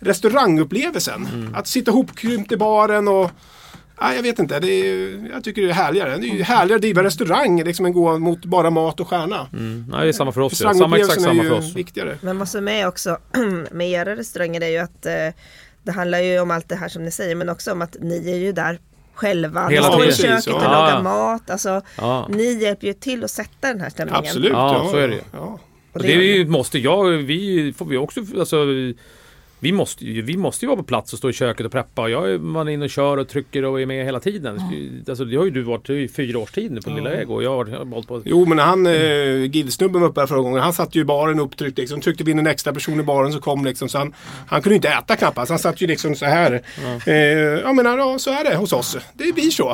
restaurangupplevelsen. Att sitta ihopkrympt i baren och jag vet inte, jag tycker det är härligare. Det är ju härligare att driva restaurang liksom, än gå mot bara mat och stjärna. Nej, det är samma för oss. Exakt samma för oss. Viktigare. Men vad som är också med era restauranger är ju att det handlar ju om allt det här som ni säger, men också om att ni är ju där själva. Ni står i köket och lagar mat. Alltså, ni hjälper ju till att sätta den här stämningen. Absolut. Ja, så är det ju. Ja. Och det måste vi får vi också, alltså vi måste ju vara på plats och stå i köket och preppa. Man är inne och kör och trycker och är med hela tiden. Alltså, det har ju du varit i 4 års tid nu på Lilla Ägg och jag har hållit på. Jo, men när han Gillsnubben var uppe här förra gången, han satt ju i baren upptryckt liksom, tryckte vi in en extra person i baren så kom liksom, så han kunde inte äta knappast. Han satt ju liksom så här. Så är det hos oss. Det blir så.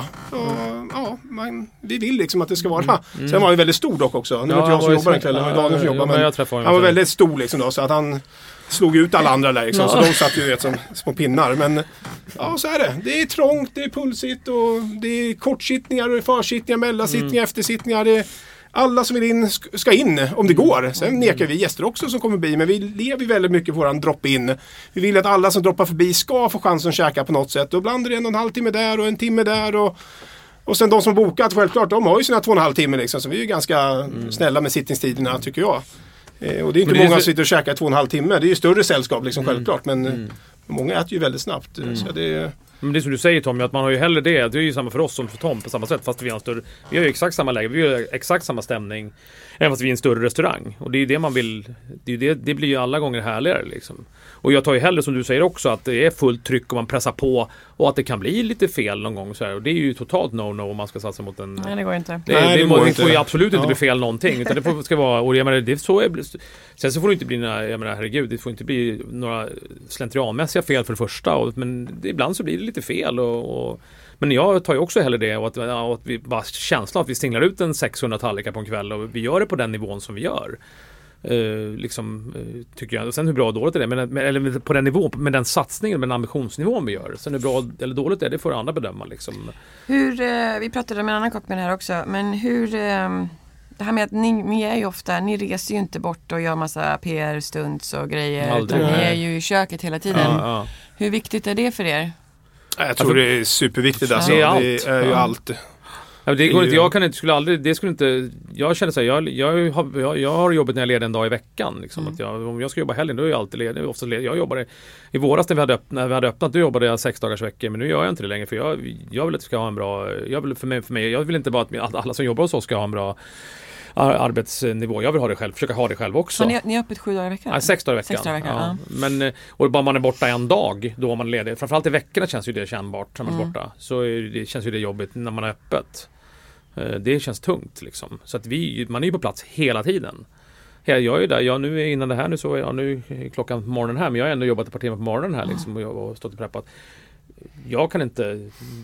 Vi vill liksom att det ska vara. Sen var han ju väldigt stor dock också. Nu var inte jag som jobbar den kvällen, det var Daniel som jobbar, men han var väldigt stor liksom då, så att han slog ut alla andra där liksom, så de satt ju som små pinnar. Men ja, så är det. Det är trångt, det är pulsigt och det är kortsittningar och försittningar, mellansittningar, eftersittningar. Alla som vill in ska in om det går. Sen nekar vi gäster också som kommer förbi, men vi lever väldigt mycket på våran drop-in. Vi vill att alla som droppar förbi ska få chansen att käka på något sätt. Och ibland är det 1,5 timme där och 1 timme där och sen de som bokat, självklart, de har ju sina 2,5 timmar liksom, så vi är ju ganska snälla med sittningstiderna tycker jag. Och det är inte många som sitter och käkar 2,5 timmar. Det är ju större sällskap liksom, självklart. Men många äter ju väldigt snabbt. Så men det är som du säger Tom, att man har ju hellre det. Det är ju samma för oss som för Tom på samma sätt. Fast vi har vi har ju exakt samma läge. Vi har exakt samma stämning. Även fast vi är en större restaurang. Och det är ju det man vill. Det blir ju alla gånger härligare liksom. Och jag tar ju hellre som du säger också att det är fullt tryck och man pressar på. Och att det kan bli lite fel någon gång så här. Och det är ju totalt no-no om man ska satsa mot en... Nej, det går inte. Det får ju absolut inte bli fel någonting. Utan det ska vara... Och jag menar, det så är, sen så får det inte bli några... Jag menar, herregud, det får inte bli några slentrianmässiga fel för det första. Men ibland så blir det lite fel men jag tar ju också hellre det och att vi bara känslan att vi stinglar ut en 600 tallrikar på en kväll och vi gör det på den nivån som vi gör. Tycker jag. Och sen hur bra och dåligt är det, eller på den nivån, med den satsningen, med den ambitionsnivån vi gör. Sen hur bra eller dåligt är det får andra bedöma liksom. Vi pratade med en annan kock med det här också, men hur det här med att ni är ju ofta, ni reser ju inte bort och gör massa PR-stunts och grejer, utan ni är ju i köket hela tiden. Hur viktigt är det för er? Jag tror det är superviktigt alltså. Det är ju allt. Ja, det går inte, jag kan inte, skulle aldrig, det skulle inte, jag känner så här, jag har jobbat när jag leder en dag i veckan liksom, att om jag ska jobba helgen då är jag alltid ledig, jag jobbade i våras när vi hade öppnat, då jobbade jag 6 dagars vecka, men nu gör jag inte det längre, för jag vill att det ska ha en bra, för mig, jag vill inte bara att alla som jobbar hos oss ska ha en bra arbetsnivå. Jag vill försöka ha det själv också. Men ni är öppet 7 dagar i veckan? Ja, 6 dagar i veckan. 6 dagar i veckan, ja. Men, och bara man är borta en dag, då är man ledig. Framförallt i veckorna känns ju det kännbart när man är borta. Så det känns ju det jobbigt när man är öppet. Det känns tungt liksom. Så att man är ju på plats hela tiden. Jag är ju där, nu innan det här, nu är klockan på morgonen här, men jag har ändå jobbat ett par timmar på morgonen här liksom, och jag har stått och preppat. Jag kan inte,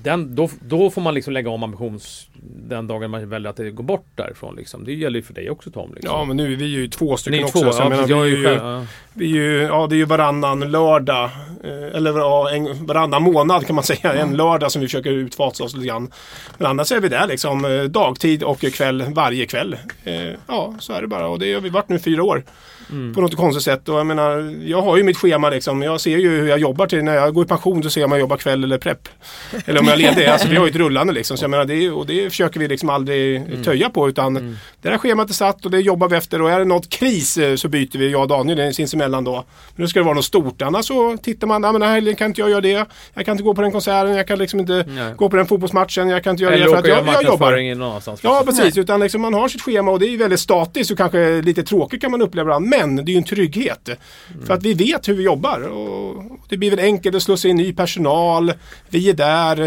då får man liksom lägga om ambitions den dagen man väljer att det går bort därifrån liksom. Det gäller ju för dig också Tom liksom. Ja, men nu är vi ju 2 stycken ni också. Två, så jag menar, det är ju varannan lördag eller varannan månad kan man säga. En lördag som vi försöker utfasa oss lite grann. Men annars är vi där liksom dagtid och kväll varje kväll. Så är det bara, och det har vi varit nu 4 år. På något konstigt sätt. Och jag menar, jag har ju mitt schema liksom. Jag ser ju hur jag jobbar till när jag går i pension, så ser jag om jag jobbar kväll eller prepp. Eller om jag är ledig. Alltså vi har ju ett rullande liksom. Så jag menar, det försöker vi liksom aldrig töja på, utan det här schemat är satt och det jobbar vi efter. Och är det något kris så byter vi, jag och Daniel sinsemellan då. Men nu ska det vara något stort. Annars så tittar man, men den här helgen kan inte jag göra det. Jag kan inte gå på den konserten, jag kan liksom inte gå på den fotbollsmatchen, jag kan inte göra det för att jag jobbar. Ja, precis. Utan liksom man har sitt schema och det är ju väldigt statiskt och kanske lite tråkigt kan man uppleva ibland. Men det är ju en trygghet. För att vi vet hur vi jobbar. Och det blir väl enkelt att slå sig in ny personal. Vi är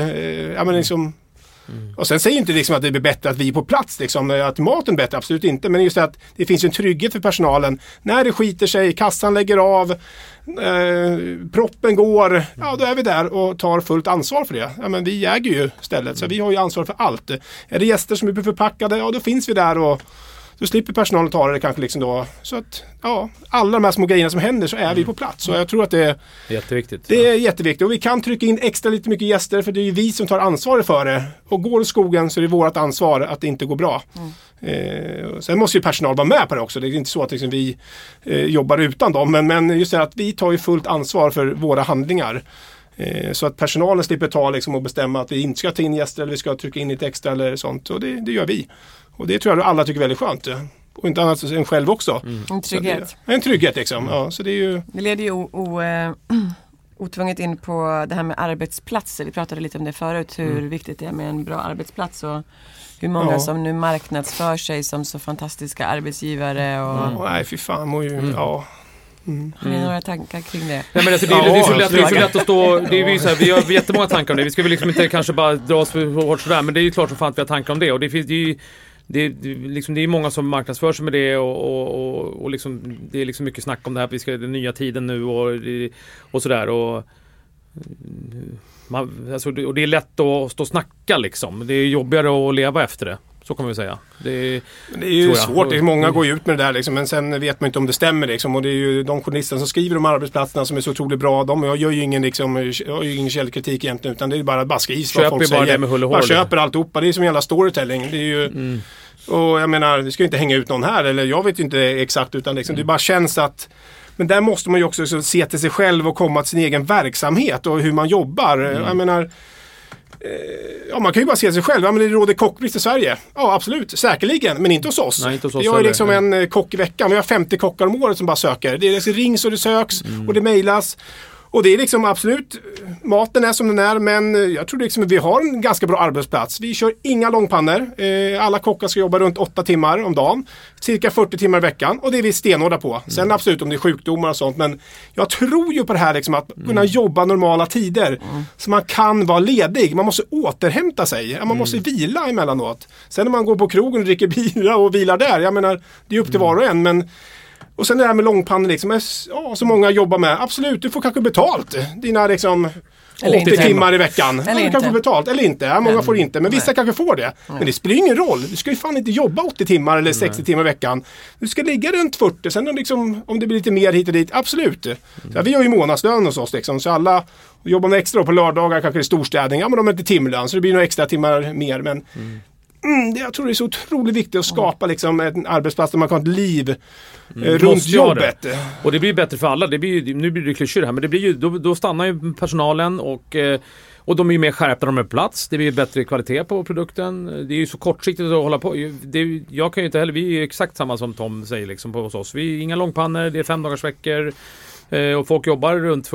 där. Och sen säger inte liksom att det blir bättre att vi är på plats. Liksom, att maten är bättre, absolut inte. Men just att det finns en trygghet för personalen. När det skiter sig, kassan lägger av, proppen går. Ja, då är vi där och tar fullt ansvar för det. Ja, men vi äger ju stället. Så vi har ju ansvar för allt. Är det gäster som är förpackade, ja då finns vi där och så slipper personalen ta det kanske liksom då. Så att alla de här små grejerna som händer så är vi på plats. Och jag tror att det är jätteviktigt. Det är jätteviktigt. Och vi kan trycka in extra lite mycket gäster, för det är ju vi som tar ansvar för det. Och går i skogen så är det vårt ansvar att det inte går bra. Sen måste ju personal vara med på det också. Det är inte så att liksom vi jobbar utan dem. Men just det att vi tar ju fullt ansvar för våra handlingar. Så att personalen slipper ta liksom och bestämma att vi inte ska ta in gäster eller vi ska trycka in lite extra eller sånt. Och det gör vi. Och det tror jag alla tycker är väldigt skönt. Och inte annat än själv också. En trygghet. En trygghet liksom. Ja, så det är ju... Det leder ju otvunget in på det här med arbetsplatser. Vi pratade lite om det förut, hur viktigt det är med en bra arbetsplats. Och hur många som nu marknadsför sig som så fantastiska arbetsgivare. Och... Nej, fy fan. Har ni några tankar kring det? Nej, men alltså, det är så lätt att stå... Det är ju så här, vi har jättemånga tankar om det. Vi ska väl liksom inte kanske bara dra oss för hårt sådär, men det är ju klart som fan att vi har tankar om det. Och det finns det är många som marknadsför sig med det och liksom, det är liksom mycket snack om det här, vi ska den nya tiden nu och sådär. Och det är lätt att stå och snacka liksom. Det är jobbigare att leva efter det. Så kan vi säga. Det är ju svårt. Det är många går ut med det där liksom, men sen vet man inte om det stämmer liksom. Och det är ju de journalisterna som skriver om arbetsplatserna som är så otroligt bra. De gör ju ingen ingen källkritik egentligen, utan det är bara skrivs vad folk säger. Det med hull och bara köper alltihopa. Det är som en jävla storytelling. Det är ju och jag menar, vi ska ju inte hänga ut någon här, eller jag vet ju inte exakt, utan liksom, det bara känns att. Men där måste man ju också se till sig själv och komma till sin egen verksamhet och hur man jobbar. Jag menar, man kan ju bara se sig själv. Ja, men det råder kockbrist i Sverige. Ja, absolut. Säkerligen. Men inte hos oss. Nej, inte hos oss. Vi har ju liksom en kock i veckan. Vi har 50 kockar om året som bara söker. Det rings och det söks och det mejlas. Och det är liksom absolut, maten är som den är, men jag tror liksom att vi har en ganska bra arbetsplats. Vi kör inga långpannor. Alla kockar ska jobba runt 8 timmar om dagen. Cirka 40 timmar i veckan. Och det är vi stenhårda på. Sen absolut om det är sjukdomar och sånt. Men jag tror ju på det här liksom, att kunna jobba normala tider. Så man kan vara ledig. Man måste återhämta sig. Man måste vila emellanåt. Sen när man går på krogen och dricker bira och vilar där. Jag menar, det är upp till var och en. Men och sen det här med långpannor liksom, så många jobbar med. Absolut, du får kanske betalt. Dina liksom 80 timmar i veckan. Eller du kanske får betalt, eller inte. Ja, många får inte, men vissa kanske får det. Men det spelar ingen roll. Du ska ju fan inte jobba 80 timmar eller 60 timmar i veckan. Du ska ligga runt 40. Sen liksom, om det blir lite mer hit och dit, absolut. Så vi har ju månadslön hos oss liksom, så alla jobbar med extra på lördagar, kanske i storstädning. Ja, men de har inte timlön, så det blir några extra timmar mer. Men jag tror det är så otroligt viktigt att skapa liksom en arbetsplats där man kan ha ett liv runt jobbet. Det. Och det blir bättre för alla. Nu blir det klyschor här, men det blir ju, då stannar ju personalen och de är ju mer skärpta när de är på plats. Det blir bättre kvalitet på produkten. Det är ju så kortsiktigt att hålla på. Jag kan ju inte heller, vi är exakt samma som Tom säger liksom på oss. Vi är inga långpannor, det är 5 dagars veckor. Och folk jobbar runt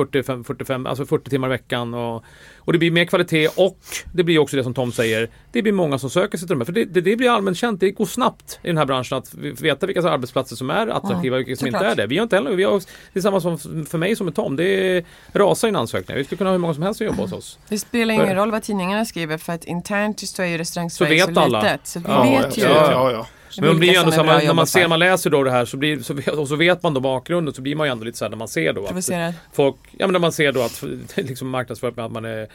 40 timmar i veckan och det blir mer kvalitet, och det blir också det som Tom säger, det blir många som söker sig till dem. För det blir allmänt känt, det går snabbt i den här branschen att veta vilka arbetsplatser som är attraktiva och vilka som inte är det. Vi har inte heller, det är samma som för mig som är Tom, det rasar in ansökningar. Vi skulle kunna ha hur många som helst att jobba hos oss. Det spelar ingen roll vad tidningarna skriver, för att internt så är ju restaurang-Sverige så litet. Så vi vet ju. Ja. Men det blir ju ändå samma, när man läser då det här så vet man då bakgrunden, så blir man ju ändå lite så här när man ser då att folk, när man ser då att liksom marknadsför med att man är,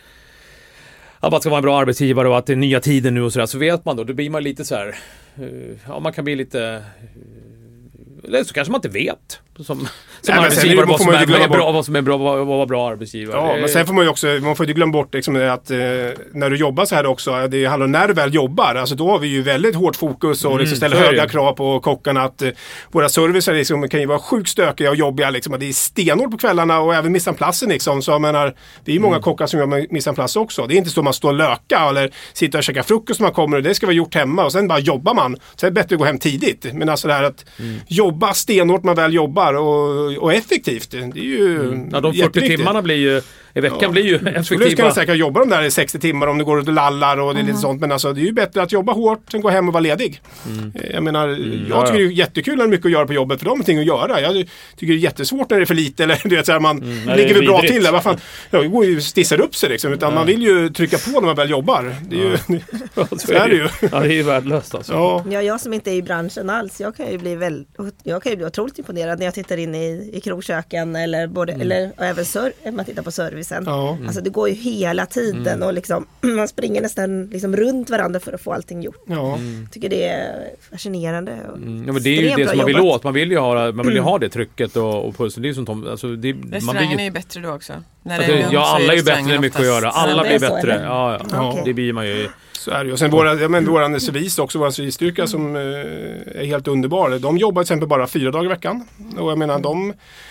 att man ska vara en bra arbetsgivare och att det är nya tider nu och sådär, så vet man då blir man lite så här, man kan bli lite, eller så kanske man inte vet som arbetsgivare vad som är bra, vad vara bra arbetsgivare. Ja, men sen får man ju också, man får inte glömma bort liksom att när du jobbar så här också, det handlar när du väl jobbar, alltså då har vi ju väldigt hårt fokus och liksom ställer höga krav på kockarna, att våra servicer liksom kan ju vara sjukt stökiga och jobbiga liksom, att det är stenhårt på kvällarna och även missa platsen liksom, så jag menar, det är ju många kockar som gör missa plats också. Det är inte så att man står och löka eller sitter och käkar frukost när man kommer, och det ska vara gjort hemma och sen bara jobbar man. Så är det bättre att gå hem tidigt. Men alltså det här att jobba stenhårt man väl jobbar och effektivt. Det är ju de 40 timmarna blir ju i veckan blir ju effektiva. Skulle kunna säkert jobba de där i 60 timmar om det går ut och lallar och det är lite sånt, men alltså det är ju bättre att jobba hårt sen gå hem och vara ledig. Jag menar, jag tycker det är jättekul när det är mycket att göra på jobbet, för de har ingenting att göra. Jag tycker det är jättesvårt när det är för lite eller du vet så här, man ligger väl bra till där. Vad fan, det går ju stissar upp sig liksom, utan man vill ju trycka på när man väl jobbar. Det är ju så är det ju. Ja, det är ju värdelöst alltså. Ja, jag som inte är i branschen alls, jag kan ju bli otroligt imponerad när jag tittar in i krogköken eller även man tittar på servicen. Ja. Alltså det går ju hela tiden och liksom, man springer nästan liksom runt varandra för att få allting gjort. Ja. Tycker det är fascinerande. Och ja, men det är ju det som man vill åt. Man vill ju ha det trycket och pulsen. Det är ju som Tom, alltså restaurangen är ju bättre då också. Alla är ju bättre än mycket att göra. Alla blir bättre. Ja. Det blir man ju. Så är det ju. Och sen våran servis också, vår servisstyrka som är helt underbar. De jobbar till exempel bara 4 dagar i veckan. Och jag menar, de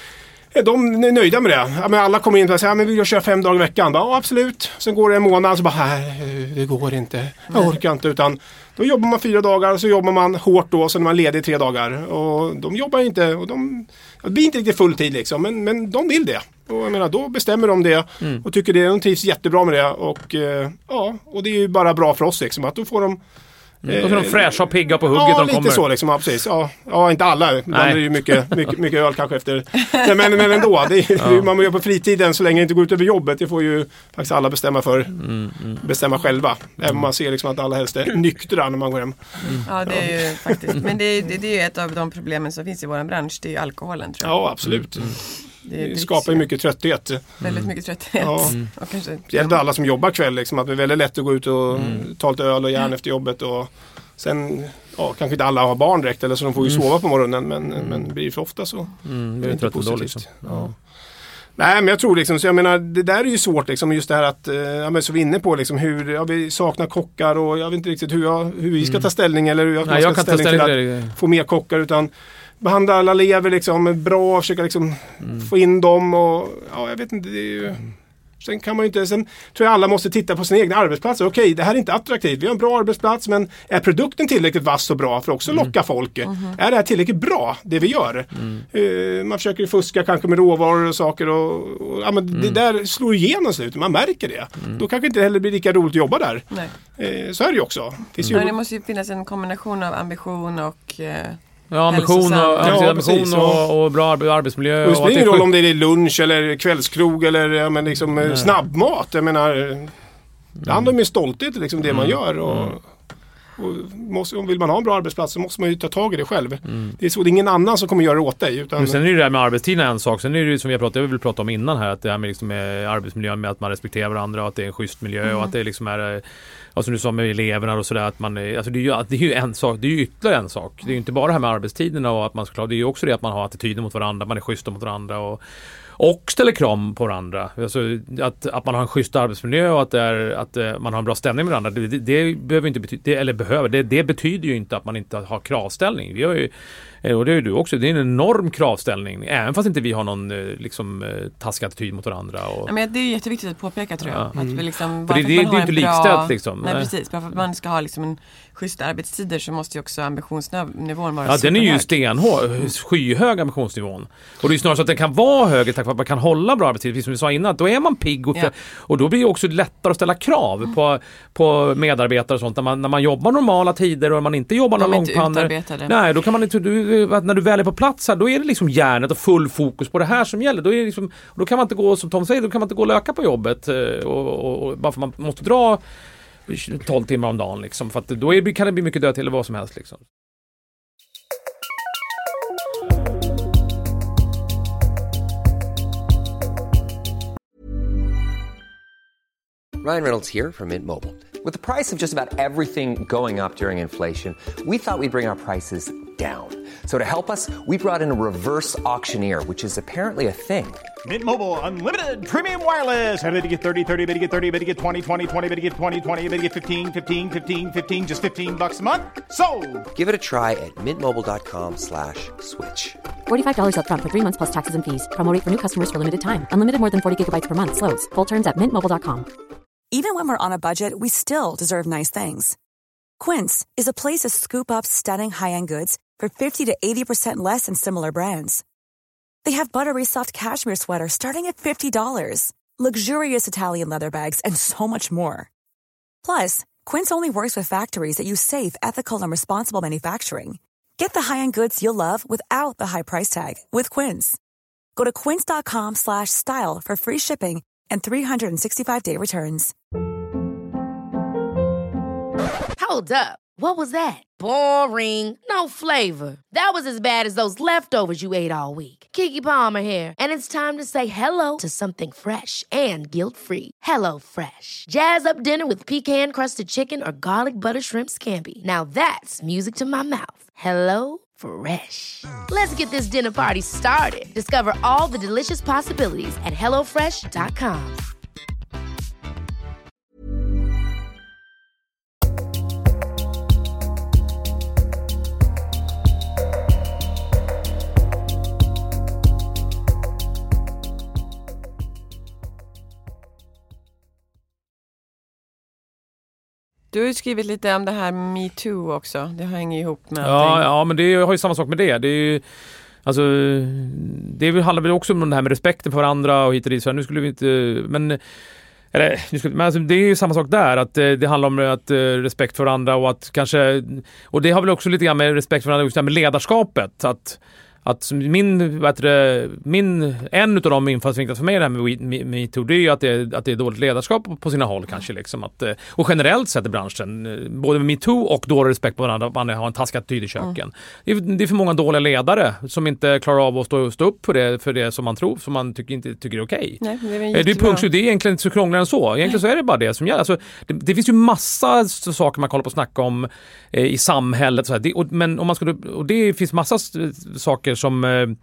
är nöjda med det. Ja, men alla kommer in och säger, men vi vill köra 5 dagar i veckan. Ja, absolut. Sen går det en månad så bara, det går inte. Jag orkar inte. Utan då jobbar man 4 dagar och så jobbar man hårt då, så när man är ledig 3 dagar. Och de jobbar inte, och det blir inte riktigt full tid liksom, men de vill det. Och jag menar, då bestämmer de det och tycker de trivs jättebra med det. Och och det är ju bara bra för oss liksom, att då får de Och så är de fräscha och pigga på hugget ja, när de lite kommer. så liksom, ja, precis. Ja, inte alla. Ibland är det ju mycket öl kanske efter. Men ändå, det är, man gör på fritiden så länge det inte går ut över jobbet. Det får ju faktiskt alla bestämma själva. Även om man ser liksom att alla helst är nyktra när man går hem. Ja, det är ju faktiskt. Men det är ju ett av de problemen som finns i vår bransch. Det är ju alkoholen, tror jag. Ja, absolut. Det skapar ju mycket trötthet. Väldigt mycket trötthet. Ja. Och kanske, Det gäller alla som jobbar kväll liksom, att det är väldigt lätt att gå ut och ta lite öl och järn efter jobbet och sen, kanske inte alla har barn direkt eller så de får ju sova på morgonen men blir det för ofta så det är inte positivt. Liksom. Ja. Nej, men jag tror liksom, så jag menar, det där är ju svårt liksom, just det här att, men så vi är inne på liksom hur, vi saknar kockar och jag vet inte riktigt hur vi ska ta ställning eller hur jag ska ta ställning till att få mer kockar, utan behandla alla elever liksom bra, försöka liksom få in dem och jag vet inte, det är ju... Sen tror jag alla måste titta på sina egna arbetsplatser. Okej, det här är inte attraktivt. Vi har en bra arbetsplats, men är produkten tillräckligt vass och bra för att också locka folk? Är det här tillräckligt bra, det vi gör? Man försöker fuska kanske med råvaror och saker men det där slår igenom slut. Man märker det. Då kanske inte heller blir lika roligt att jobba där. Nej. Så är det ju också. Det måste ju finnas en kombination av ambition och... Ja, ambition och bra arbetsmiljö. Och det spelar ingen roll om det är lunch eller kvällskrog eller liksom, snabbmat. Jag menar, det handlar om stolthet liksom, det man gör. Och vill man ha en bra arbetsplats så måste man ju ta tag i det själv. Det är så, det är ingen annan som kommer göra det åt dig. Utan... Men sen är det där med arbetstiden en sak. Sen är det ju som jag vill prata om innan här, att det här med, liksom, med arbetsmiljön, med att man respekterar varandra och att det är en schysst miljö och att det liksom är... Som du sa med eleverna och sådär, att man alltså det är ju en sak, det är ju ytterligare en sak. Det är ju inte bara det här med arbetstiderna och att man ska, det är ju också det att man har attityden mot varandra, man är schysst mot varandra och ställer krav på varandra. Alltså att man har en schysst arbetsmiljö och att man har en bra stämning med varandra. Det behöver inte betyda, det betyder ju inte att man inte har kravställning. Vi har ju, och det är ju du också, det är en enorm kravställning, även fast inte vi har någon taskig attityd mot varandra. Men det är jätteviktigt att påpeka, tror jag. Att vi liksom, för det är ju inte likställt liksom. Nej, precis. Bara för att man ska ha liksom en schysst arbetstider så måste ju också ambitionsnivån vara superhög. Den är ju stenhård, skyhög ambitionsnivån. Och det är snarare så att den kan vara högre tack vare att man kan hålla bra arbetstid. Som vi sa innan, då är man pigg och då blir det också lättare att ställa krav på medarbetare och sånt. När man jobbar normala tider och man inte jobbar någon långpannor. Nej, då kan man inte, när du väl är på plats här, då är det liksom hjärnet och full fokus på det här som gäller. Då är det liksom, då kan man inte gå, som Tom säger, då kan man inte gå och löka på jobbet och bara för man måste dra 12 timmar om dagen liksom, för att då kan det bli mycket död till eller vad som helst liksom. Ryan Reynolds here from Mint Mobile. With the price of just about everything going up during inflation, we thought we'd bring our prices down. So to help us, we brought in a reverse auctioneer, which is apparently a thing. Mint Mobile Unlimited Premium Wireless. How to get 30, 30, bit to get 30, bit to get 20, 20, 20, bit to get 20, 20, bit to get 15, 15, 15, 15, just $15 a month? Sold! Give it a try at mintmobile.com/switch. $45 up front for 3 months plus taxes and fees. Promo rate for new customers for limited time. Unlimited more than 40 gigabytes per month. Slows full terms at mintmobile.com. Even when we're on a budget, we still deserve nice things. Quince is a place to scoop up stunning high-end goods for 50 to 80% less than similar brands. They have buttery soft cashmere sweaters starting at $50, luxurious Italian leather bags, and so much more. Plus, Quince only works with factories that use safe, ethical, and responsible manufacturing. Get the high-end goods you'll love without the high price tag with Quince. Go to quince.com/style for free shipping and 365-day returns. Hold up. What was that? Boring. No flavor. That was as bad as those leftovers you ate all week. Keke Palmer here, and it's time to say hello to something fresh and guilt-free. Hello Fresh. Jazz up dinner with pecan-crusted chicken or garlic butter shrimp scampi. Now that's music to my mouth. Hello Fresh. Let's get this dinner party started. Discover all the delicious possibilities at hellofresh.com. Du har ju skrivit lite om det här Me Too också. Det hänger ihop med ja, men det har ju samma sak med det. Det är ju, alltså, det handlar väl också om det här med respekten för varandra och hit och dit. Så nu skulle vi inte, men Men alltså, det är ju samma sak där, att det handlar om att respekt för varandra och att kanske, och det har väl också lite grann med respekt för varandra just med ledarskapet, att en av de infallsvinklar för mig det här med MeToo, det är ju att det är dåligt ledarskap på sina håll kanske liksom, och generellt sett i branschen, både med MeToo och dålig respekt på varandra, att man har en taskig attityd i köken. Det är för många dåliga ledare som inte klarar av att stå upp för det som man tror, som man inte tycker är okej. Nej, det är egentligen inte så krångligare än så. Egentligen så är det bara det som gäller. Alltså, det finns ju massa saker man kollar på och snackar om i samhället. Så här. Men om man och det finns massa saker som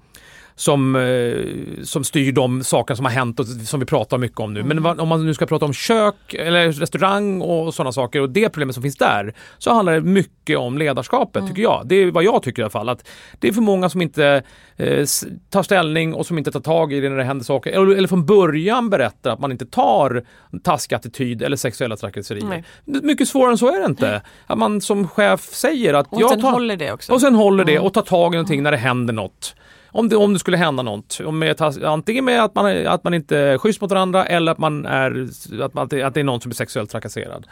styr de saker som har hänt och som vi pratar mycket om nu. Men om man nu ska prata om kök eller restaurang och sådana saker och det problemet som finns där, så handlar det mycket om ledarskapet tycker jag. Det är vad jag tycker i alla fall. Att det är för många som inte tar ställning och som inte tar tag i det när det händer saker. Eller från början berättar att man inte tar taskattityd eller sexuella trakasserier. Nej. Mycket svårare än så är det inte. Att man som chef säger att och sen håller det också. Och sen håller det och tar tag i någonting när det händer något. Om det skulle hända något, antingen med att man inte är schysst mot varandra eller att det är någon som är sexuellt trakasserad.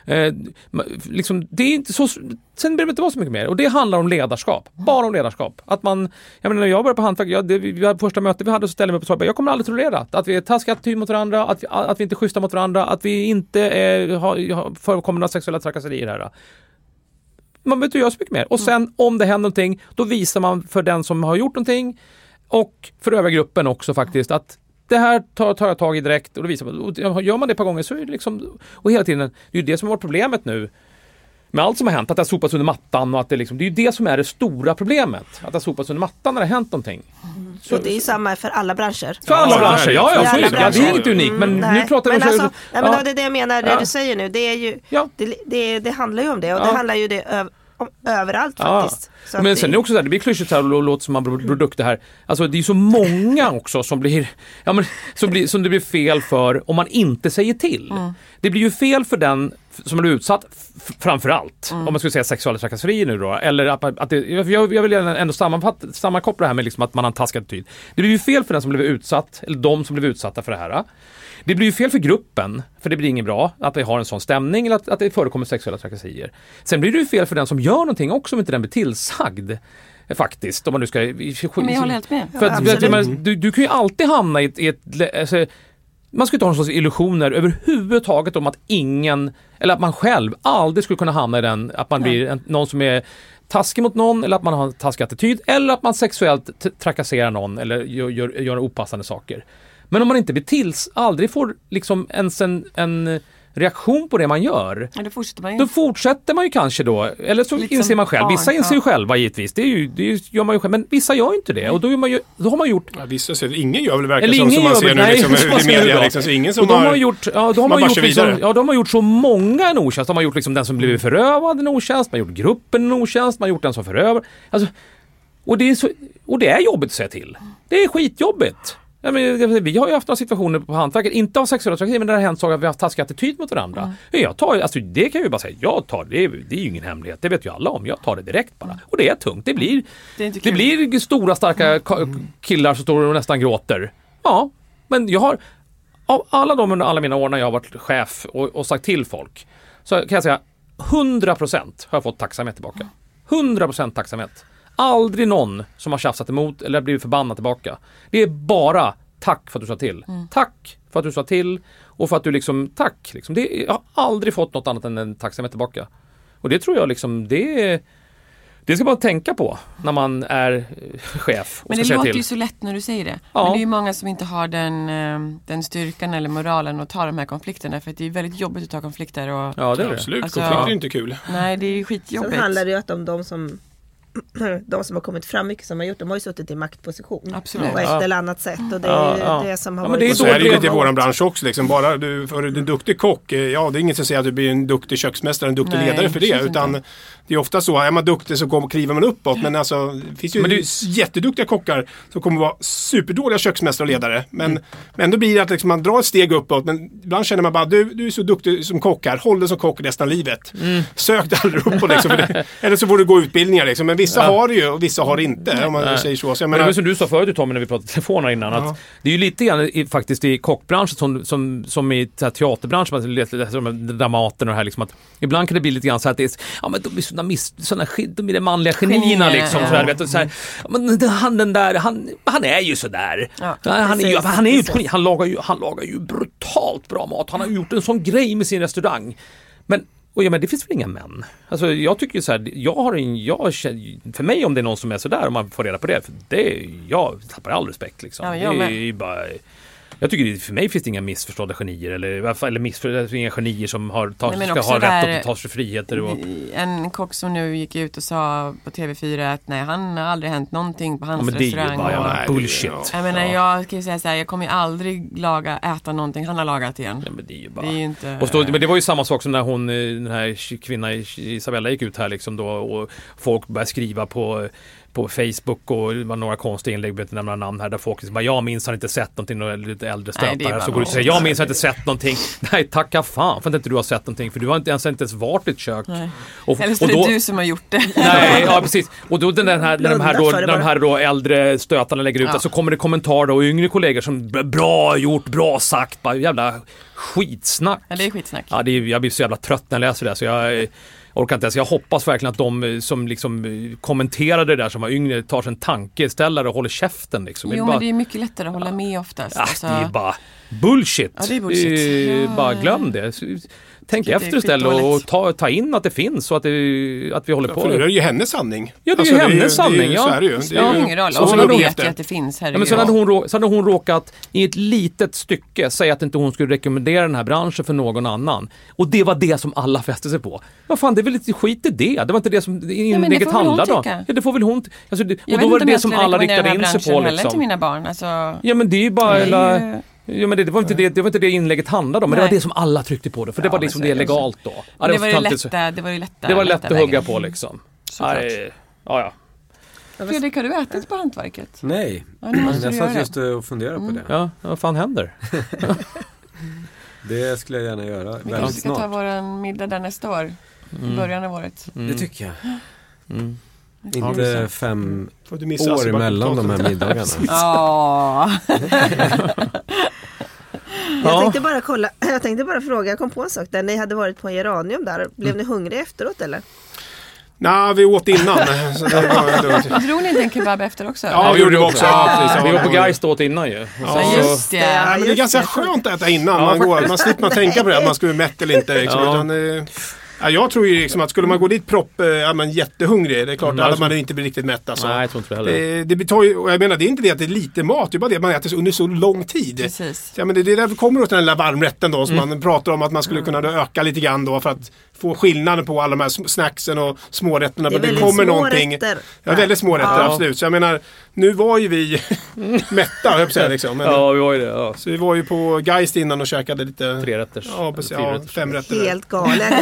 Liksom, det är inte så, sen behöver det inte vara så mycket mer. Och det handlar om ledarskap, bara om ledarskap. Att man, när jag började på hantverk, vi hade första mötet vi hade, så ställde mig upp och sa, jag kommer aldrig tolerera att vi är taskiga attityd mot varandra, att vi inte är schyssta mot varandra, att vi inte har förekommer några sexuella trakasserier här. Man behöver inte göra så mycket mer. Och sen om det händer någonting, då visar man för den som har gjort någonting och för övriga gruppen också faktiskt att det här tar jag tag i direkt, och då visar man, och gör man det ett par gånger så är det liksom, och hela tiden, det är ju det som har varit problemet nu med allt som har hänt, att det har sopats under mattan och att det är ju det som är det stora problemet, att det har sopats under mattan när det har hänt någonting. Så det är ju samma för alla branscher. För alla branscher, ja, det är inte unikt, men nu pratar vi om... Alltså, men det är det jag menar, det du säger nu, det är ju, det handlar ju om det, och det handlar ju det överallt faktiskt. Så men sen är det också så här, det blir klyschigt så här och låter som man produkter här. Alltså det är så många också som det blir fel för om man inte säger till. Det blir ju fel för den som är utsatt framförallt, om man skulle säga sexuella trakasserier nu då, eller att det, jag vill ändå sammankoppla det här med liksom att man har en taskig attityd. Det blir ju fel för den som blev utsatt, eller de som blev utsatta för det här. Det blir ju fel för gruppen, för det blir inget bra att vi har en sån stämning eller att det förekommer sexuella trakasserier. Sen blir det ju fel för den som gör någonting också om inte den blir tillsagd. Faktiskt, om man nu ska... Men jag håller helt med. För att, du kan ju alltid hamna i ett alltså, man ska inte ha någon sorts illusioner överhuvudtaget om att ingen, eller att man själv aldrig skulle kunna hamna i den, att man blir någon som är taskig mot någon, eller att man har en taskig attityd, eller att man sexuellt trakasserar någon eller gör opassande saker. Men om man inte aldrig får liksom ens en reaktion på det man gör, då fortsätter man ju kanske då, eller så liksom inser man själv. Vissa inser ju själva givetvis, det gör man ju själv, men vissa gör ju inte det, och då har man gjort... Ja, vissa säger, ingen gör väl verkligen som man ser nu liksom, i media, liksom, så ingen som har gjort, då har man gjort så många en otjänst. De har gjort liksom den som blivit förövad en otjänst, man har gjort gruppen en otjänst, man har gjort den som förövar. Alltså, och det är jobbigt att säga till. Det är skitjobbigt. Ja, men vi har ju haft några situationer på hantverket, inte av sexuella trakasserier, men där det har hänt saker att vi har haft taskig attityd mot varandra. Jag tar, alltså, det kan jag ju bara säga, det är ju ingen hemlighet, det vet ju alla om. Jag tar det direkt bara. Och det är tungt, det blir stora starka killar som står och nästan gråter. Ja, men jag har av alla mina år när jag har varit chef och sagt till folk, så kan jag säga 100% har jag fått tacksamhet tillbaka. 100% tacksamhet. Aldrig någon som har tjafsat emot eller blivit förbannad tillbaka. Det är bara tack för att du sa till. Tack för att du sa till, och för att du liksom, tack. Liksom. Jag har aldrig fått något annat än en tacksamhet tillbaka. Och det tror jag liksom, det ska man tänka på när man är chef. Men det låter ju så lätt när du säger det. Ja. Men det är ju många som inte har den styrkan eller moralen att ta de här konflikterna. För det är väldigt jobbigt att ta konflikter. Och, ja, det är absolut. Alltså, konflikter är inte kul. Nej, det är ju skitjobbigt. Sen handlar det ju om de som har kommit fram mycket, som har gjort, de har ju suttit i maktposition. Absolut. På ett eller annat sätt, och det är det som har varit... Och så är det ju i våran bransch också liksom. Bara du är en duktig kock, det är inget som säger att du blir en duktig köksmästare, en duktig ledare för det, utan det är ofta så, är man duktig så kliver man uppåt, men alltså det finns ju jätteduktiga kockar som kommer vara superdåliga köksmästare och ledare, men ändå blir det att liksom, man drar ett steg uppåt, men ibland känner man bara, du är så duktig som kock här, håll dig som kock resten av livet. Sök dig aldrig uppåt liksom, eller så får du gå utbildningar liksom. Men vissa har det ju och vissa har det inte. Om man säger så. Men det var som du sa förut, Tommy, när vi pratade telefoner innan. Att det är ju lite grann faktiskt i kockbranschen som i teaterbranschen, som Dramaten och det här. Liksom, att ibland kan det bli lite grann så att det är, men de är de är de manliga genierna liksom. Så här, vet du, så här, men han är ju sådär. Ja, han är ju ett geni. Han lagar ju brutalt bra mat. Han har gjort en sån grej med sin restaurang. Men det finns väl inga män. Alltså jag tycker ju så här, för mig om det är någon som är så där, om man får reda på det, för jag tappar all respekt liksom. Ja, det är ju bara, jag tycker för mig finns det inga missförstådda genier eller inga genier som ska ha rätt att ta sig friheter. En kock som nu gick ut och sa på TV4 att nej, han har aldrig hänt någonting på hans restaurang. Det är ju bara bullshit. Jag kan ju säga så här, jag kommer ju aldrig äta någonting han har lagat igen. Ja, men det är ju bara... Det är ju inte... men det var ju samma sak som när den här kvinnan Isabella gick ut här liksom då, och folk började skriva på Facebook och det var några konstiga inlägg, behöver inte nämna namn här, där folk liksom bara, jag minns han inte sett någonting, några lite äldre stöpare här, så går du och säger, jag minns han inte sett någonting. Nej, tacka fan för att inte du har sett någonting, för du har inte ens varit i ett kök. Eller så är det du som har gjort det. Nej, ja precis. Och då när de här då äldre stötarna lägger ut, så kommer det kommentarer då, och yngre kollegor som, bra gjort, bra sagt, bara jävla skitsnack. Ja, det är skitsnack. Ja, jag blir så jävla trött när jag läser det, så jag orkar inte ens. Jag hoppas verkligen att de som liksom kommenterade det där som var yngre tar sig en tankeställare och håller käften liksom. Jo, men det är mycket lättare att hålla med oftast. Det är bara bullshit. Ja, det är bullshit. Bara glöm det. Tänk efter istället och ta in att det finns och att vi håller på. Det är ju hennes sanning. Ja, det är ju hennes sanning. Så är det ju. Det är ju ingen roll. Och hon vet ju att det finns här. Men så hade hon råkat i ett litet stycke säga att inte hon skulle rekommendera den här branschen för någon annan. Och det var det som alla fäste sig på. Vad fan, det är väl lite skit i det. Det var inte det som inlägget handlade om. Ja, det får väl hon. Alltså, och då var det som alla riktade in sig på liksom. Till mina barn. Alltså, ja, men det är ju bara... Ja, men det var inte det inlägget handlade om, men det var det som alla tryckte på det, för det var liksom det är legalt då. Ja, det var ju lätt att hugga på liksom. Ja. Fredrik, har du ätit på hantverket? Nej, jag satt just och funderade på det. Ja, vad fan händer? Det skulle jag gärna göra. Vi kanske ska ta våran middag där nästa år, i början av året. Det tycker jag. Inte 5 år emellan de här middagarna. Jag tänkte bara fråga, jag kom på en sak där. Ni hade varit på en geranium där. Blev ni hungriga efteråt eller? Nej, vi åt innan. Så det var drog ni inte en kebab efter också? Ja, vi gjorde det också. Vi var på Geist åt innan ju. Just det. Men det är ganska skönt att äta innan. Man slipper tänka på det, att man ska bli mätt eller inte. Liksom, jag tror ju liksom att skulle man gå dit jättehungrig, det är klart att man inte blir riktigt mätt. Alltså. Nej, jag tror inte det heller. Det tar ju, och jag menar, det är inte det att det är lite mat, det är bara det att man äter under så lång tid. Precis. Ja, men det är där vi kommer åt den där varmrätten då, som man pratar om att man skulle kunna öka lite grann då, för att få skillnaden på alla de här snacksen och smårätterna. Det är väldigt små någonting. Rätter. Ja, väldigt små rätter, absolut. Så jag menar, nu var ju vi mätta, höll jag på liksom. Men, ja, vi var ju det. Ja. Så vi var ju på Geist innan och käkade lite... 3 rätters. Ja, precis. 5 rätter. Helt galet.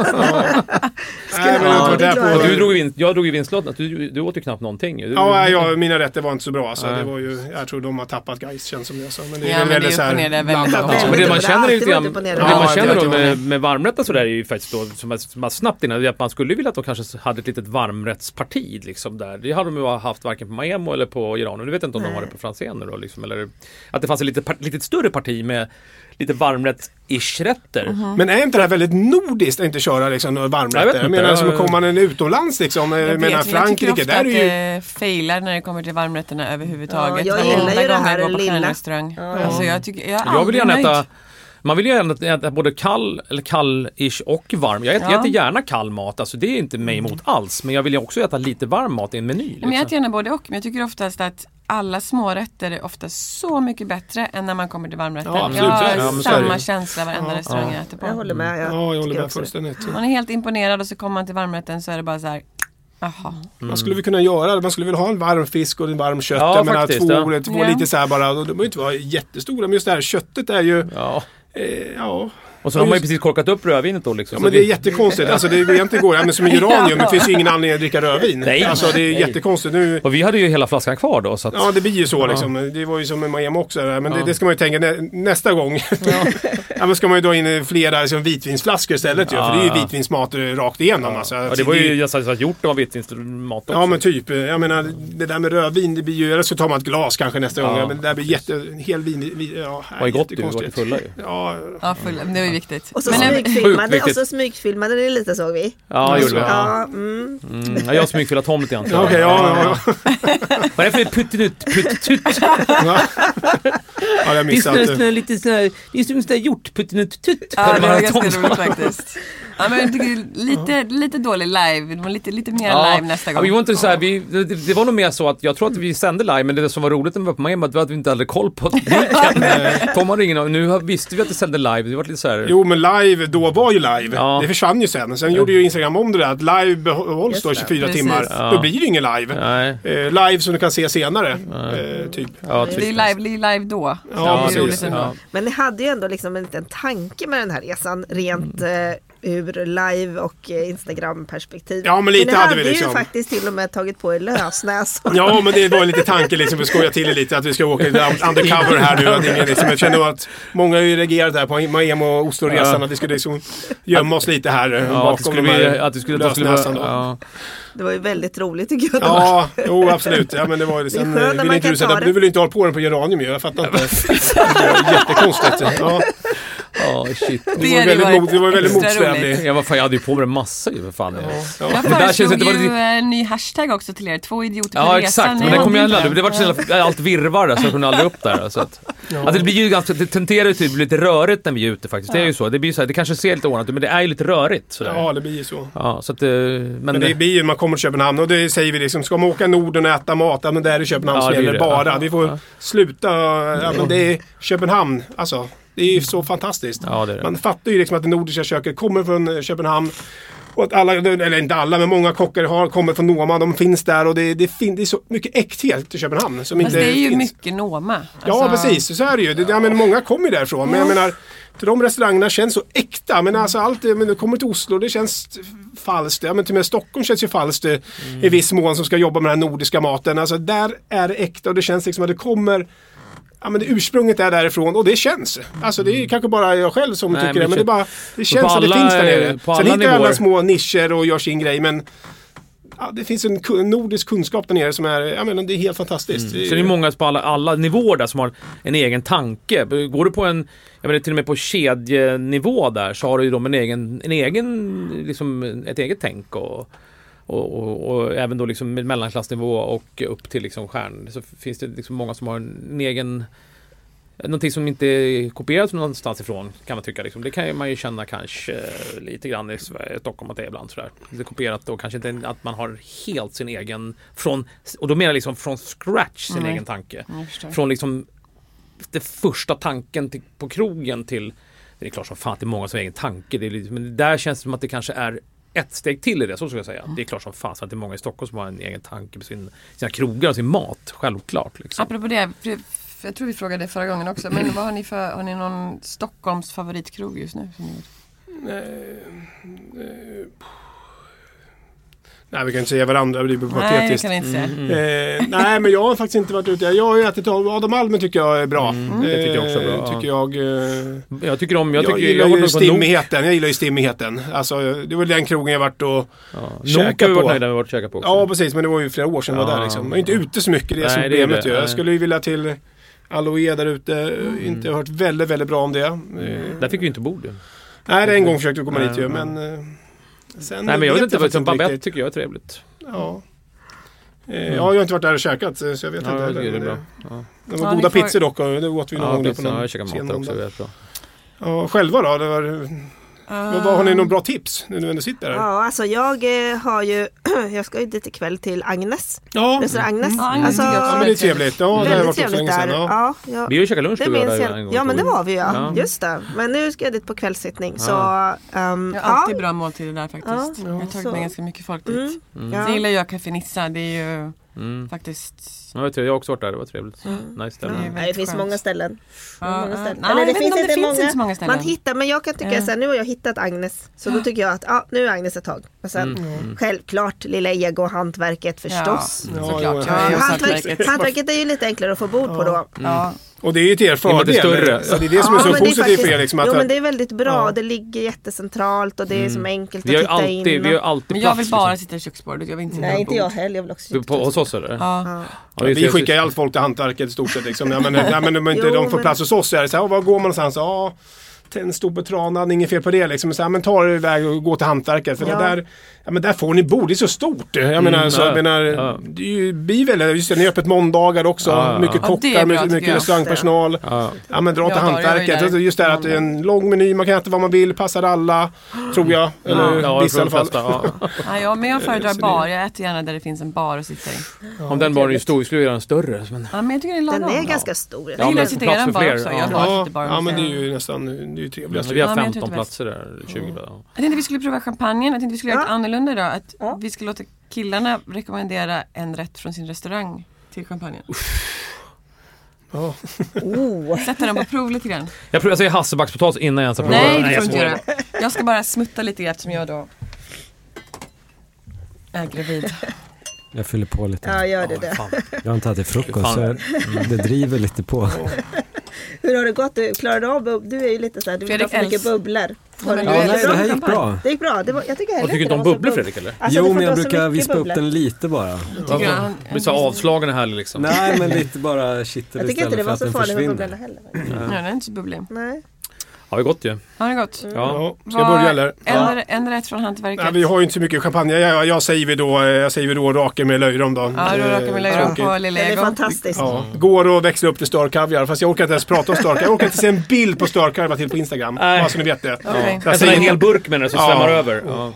Jag drog i vinstlådan. Du åt ju knappt någonting. Mina rätter var inte så bra. Alltså. Det var ju, jag tror de har tappat Geist, känns som det. Så. Men det är väldigt så här... Men det man känner lite grann... Det man känner med varmrätter så där är ju faktiskt då, som snabbt innan, att man skulle vilja att de kanske hade ett litet varmrättsparti liksom där. Det hade de ju haft varken på Maemo eller på Geranium. Du vet inte om de har det på Franzén då liksom, eller att det fanns ett lite större parti med lite varmrätt-ish-rätter. Men är inte det här väldigt nordiskt att inte köra liksom varmrätter? Jag menar, som kommer man utomlands liksom, menar Frankrike, där är ju... Jag failar när det kommer till varmrätterna överhuvudtaget. Jag gillar ju det här lilla. Alltså, jag vill gärna äta... Man vill ju gärna äta både kall-ish och varm. Jag äter gärna kall mat, alltså det är inte mig emot alls. Men jag vill ju också äta lite varm mat i en meny. Liksom. Men jag äter gärna både och, men jag tycker oftast att alla smårätter är ofta så mycket bättre än när man kommer till varmrätter. Ja, jag har samma känsla varenda restaurang jag äter på. Jag håller med. Jag håller med fullständigt. Man är helt imponerad och så kommer man till varmrätten så är det bara så här... Man skulle vi kunna göra, man skulle vilja ha en varm fisk och en varm kött. Ja, jag menar, faktiskt, två lite så här bara, de behöver inte vara jättestora, men just det här köttet är ju Och så har man ju precis korkat upp rödvinet då liksom. Ja, men det är jättekonstigt. Alltså det egentligen går, men som i uranium, det finns ju ingen anledning att dricka rödvin. Nej. Alltså det är jättekonstigt nu. Och vi hade ju hela flaskan kvar då. Så att... Ja, det blir ju så liksom. Det var ju som med Miami också. Men det ska man ju tänka nästa gång. Ja, men ska man ju dra in flera liksom, vitvinsflaskor istället. För det är ju vitvinsmat rakt igenom. Alltså. Ja, det var ju gjort det var vitvinsmat också. Ja, men typ. Jag menar, det där med rödvin, det blir ju... Eller så tar man ett glas kanske nästa gång. Men det där blir hel vin... Ja, var ju gott, du var ju fulla ju. Ja, fulla. Det var ju viktigt. Och så smygfilmade det lite, såg vi. Ja, gjorde vi. Ja, ja, jag smygfilade Tom lite grann. Okej, ja. Vad är det för puttinutt? Ja, jag missade det. Det är lite så här, det är som så där gjort puttinutt. Ja, det var ganska roligt faktiskt. Ja, men jag tycker lite dålig live. Det var lite mer live nästa gång. Ja, vi var inte så här, det var nog mer så att jag tror att vi sände live, men det som var roligt när vi var på Miami var att vi inte hade koll på det. Tom hade ingen av. Nu visste vi att det sände live. Det var lite så här... Jo, men live då var ju live. Ja. Det försvann ju sen. Sen gjorde ju Instagram om det där att live behålls då 24 timmar. Ja. Då blir det ingen live. Live som du kan se senare. Typ. Ja, det är live då. Ja, precis. Men ni hade ju ändå liksom en liten tanke med den här resan rent ur live och Instagram-perspektiv. Ja, men lite hade vi liksom. Ni hade ju faktiskt till och med tagit på er lösnäsor. Ja, men det var lite tanke liksom, vi skojar till lite att vi ska åka undercover här nu. Att ingen, liksom, jag känner att många har ju reagerat här på Miami och Oslo-resan att vi skulle liksom gömma oss lite här bakom de här lösnäsan. Det var ju väldigt roligt tycker jag. Ja, jo, absolut. Ja, men det var liksom, du vill inte ha på den på geranium, jag fattar inte. Det var jättekonstigt. Ja. Shit. Du var väldigt motsträvlig. Jag hade ju på mig en massa ju för fan. Jag föreslog ju en ny hashtag också till er. 2 idioter på resan. Ja, exakt. Men den kom ju aldrig. Det var så allt virrvarre så jag kunde aldrig upp där. Så att, alltså, det blir ju ganska, det tenterar ju typ lite rörigt när vi är ute faktiskt. Det är ju så. Det blir så här, det kanske ser lite ordnat ut, men det är ju lite rörigt. Sådär. Ja, det blir ju så. Ja, så att, men det blir ju, man kommer till Köpenhamn och det säger vi liksom, ska man åka Norden och äta mat, men där är Köpenhamn som gäller bara. Vi får sluta, men det är Köpenhamn, alltså. Det är ju så fantastiskt. Ja, det. Man fattar ju liksom att det nordiska köket kommer från Köpenhamn. Och att alla, eller inte alla, men många kockar har kommit från Noma. De finns där och det är så mycket äkthet i Köpenhamn. Som inte det är ju finns. Mycket Noma. Alltså... Ja, precis. Så är det ju. Jag menar, många kommer ju därifrån. Men jag menar, till de restaurangerna känns så äkta. Men alltså allt, men du kommer till Oslo, det känns falskt. Ja, men till och med Stockholm känns ju falskt i viss mån som ska jobba med den här nordiska maten. Alltså där är det äkta och det känns liksom att det kommer... Ja, men det ursprunget är därifrån och det känns. Alltså det är kanske bara jag själv som tycker det, men det känns att det finns där nere. Sen hittar alla små nischer och gör sin grej, men det finns en nordisk kunskap där nere som är, jag menar, det är helt fantastiskt. Så det är många på alla nivåer där som har en egen tanke. Går du på jag menar till och med på kedjenivå där så har du ju de en egen liksom ett eget tänk och även då liksom med mellanklassnivå och upp till liksom stjärn så finns det liksom många som har en egen någonting som inte är kopierat någonstans ifrån kan man tycka liksom. Det kan man ju känna kanske lite grann i Stockholm att det är ibland sådär. Det är kopierat och kanske inte att man har helt sin egen och då menar jag liksom från scratch sin egen tanke. Från liksom det första tanken på krogen till det är klart som fan att det är många som har egen tanke men där känns det som att det kanske är ett steg till i det, så ska jag säga. Det är klart som fan att det är många i Stockholm som har en egen tanke på sina krogar och sin mat, självklart. Liksom. Apropå det, jag tror vi frågade förra gången också, men vad har ni någon Stockholms favoritkrog just nu? Nej, vi kan inte säga varandra, det blir patetiskt. Nej, det kan vi inte säga. Nej, men jag har faktiskt inte varit ute. Jag har ju ätit Adam Almen tycker jag är bra. Det tycker jag också är bra. Jag gillar ju stimmigheten. Jag gillar ju stimmigheten. Alltså, det var den krogen jag varit och käkat på. Vi varit käkat på. Ja, precis. Men det var ju flera år sedan jag var där liksom. Jag är inte ute så mycket, det är som problemet. Jag skulle ju vilja till Aloe där ute. Inte har hört väldigt, väldigt bra om det. Där fick vi inte bord. Nej, det är en gång försökte vi komma dit ju, men... Sen nej, men jag vet inte vad som Babette tycker jag är trevligt. Ja. Jag har inte varit där och käkat så jag vet inte. Det är bra. Det var goda pizzor dock och det åt vi någon gång på någon. Jag käkar mat också, vet bra. Ja, själva då? Det var har ni någon bra tips nu när du ändå sitter där? Ja, alltså jag ska ju dit ikväll till Agnes. Ja. Agnes. Alltså, men det är trevligt. Ja, det har varit också länge sedan. Ja, vi har ju käkat lunch en gång. Ja, men det var vi just det. Men nu ska jag dit på kvällssittning. Så, jag har alltid bra måltider där faktiskt. Jag har tagit med ganska mycket folk dit. Jag gillar ju Café Nissa. Det är ju faktiskt. Jag har också varit där, det var trevligt. Nice ställe. Det finns många ställen. Eller det finns inte så många ställen. Man hittar, men jag kan tycka så här, nu har jag hittat Agnes. Så då tycker jag att nu är Agnes ett tag. Men sen självklart lilla ego hantverket förstås. Såklart. Hantverket är ju lite enklare att få bord på då. Och det är ju till er fördel. Så det är det som är så positivt för er. Liksom, men det är väldigt bra. Det ligger jättecentralt och det är som enkelt att titta in. Vi har alltid men jag vill bara sitta i köksbordet. Jag vill inte Nej, inte jag heller. Jag vill också sitta hos oss eller? Ja. Vi skickar ju allt folk till hantverket i stort sett. Liksom. Men om inte de får plats hos oss så är det så här, var går man någonstans? En stor betranad, inget fel på det liksom. Så här, men ta er iväg och gå till hantverket. För det där, men där får ni bord, det är så stort. Jag menar, det är ju bivel, just det, ni är öppet måndagar också. Mycket kockar, mycket restaurangpersonal. Men dra till hantverket. Just det att det är en lång meny, man kan äta vad man vill, passar alla, tror jag. Eller vissa i alla fall. Men jag föredrar bar, jag äter gärna där det finns en bar att sitta i. Om den baren är stor, skulle vi göra den större. Men jag tycker den är ganska stor. Jag gillar att sitta i den bar också. Men det är ju nästan trevligast. Vi har 15 platser där, 20 där. Jag tänkte vi skulle prova champagnen. Jag tänkte vi skulle göra ett annorlunda idag. Att vi ska låta killarna rekommendera en rätt från sin restaurang till champagnen. Sätta den på prov lite grann. Jag säger hasselbackspotatis innan jag ens har provat. Nej, det får inte göra. Jag ska bara smutta lite eftersom jag då är gravid. Jag fyller på lite. Ja, gör det. Jag har inte ätit frukost så det driver lite på. Hur har det gått? Du klarade av du är ju lite så här, du vill ha för mycket bubblor. Det här gick bra. Det gick bra. Jag tycker heller inte om bubblor, Fredrik, eller? Jo, men jag brukar vispa upp den lite bara. Det blir så avslagen här liksom. Nej, men lite bara kittel istället. Jag tycker inte det var så farligt med bubblorna heller. Nej, det är inte så bubblig. Nej. Har det gått ju? Har det gått? Ja. Ska jag börja eller? En rätt från hantverket. Nej, vi har ju inte så mycket champagne. Jag säger då raken med löjrom då. Ja, du raken med löjrom på Lilla Ego. Det är fantastiskt. Ja. Går och växla upp till störkaviar. Fast jag orkar inte ens prata om störkaviar. Jag orkar inte se en bild på störkaviar till på Instagram. Bara så ni vet det. Jag säger en hel burk med den som svämmar över. Ja.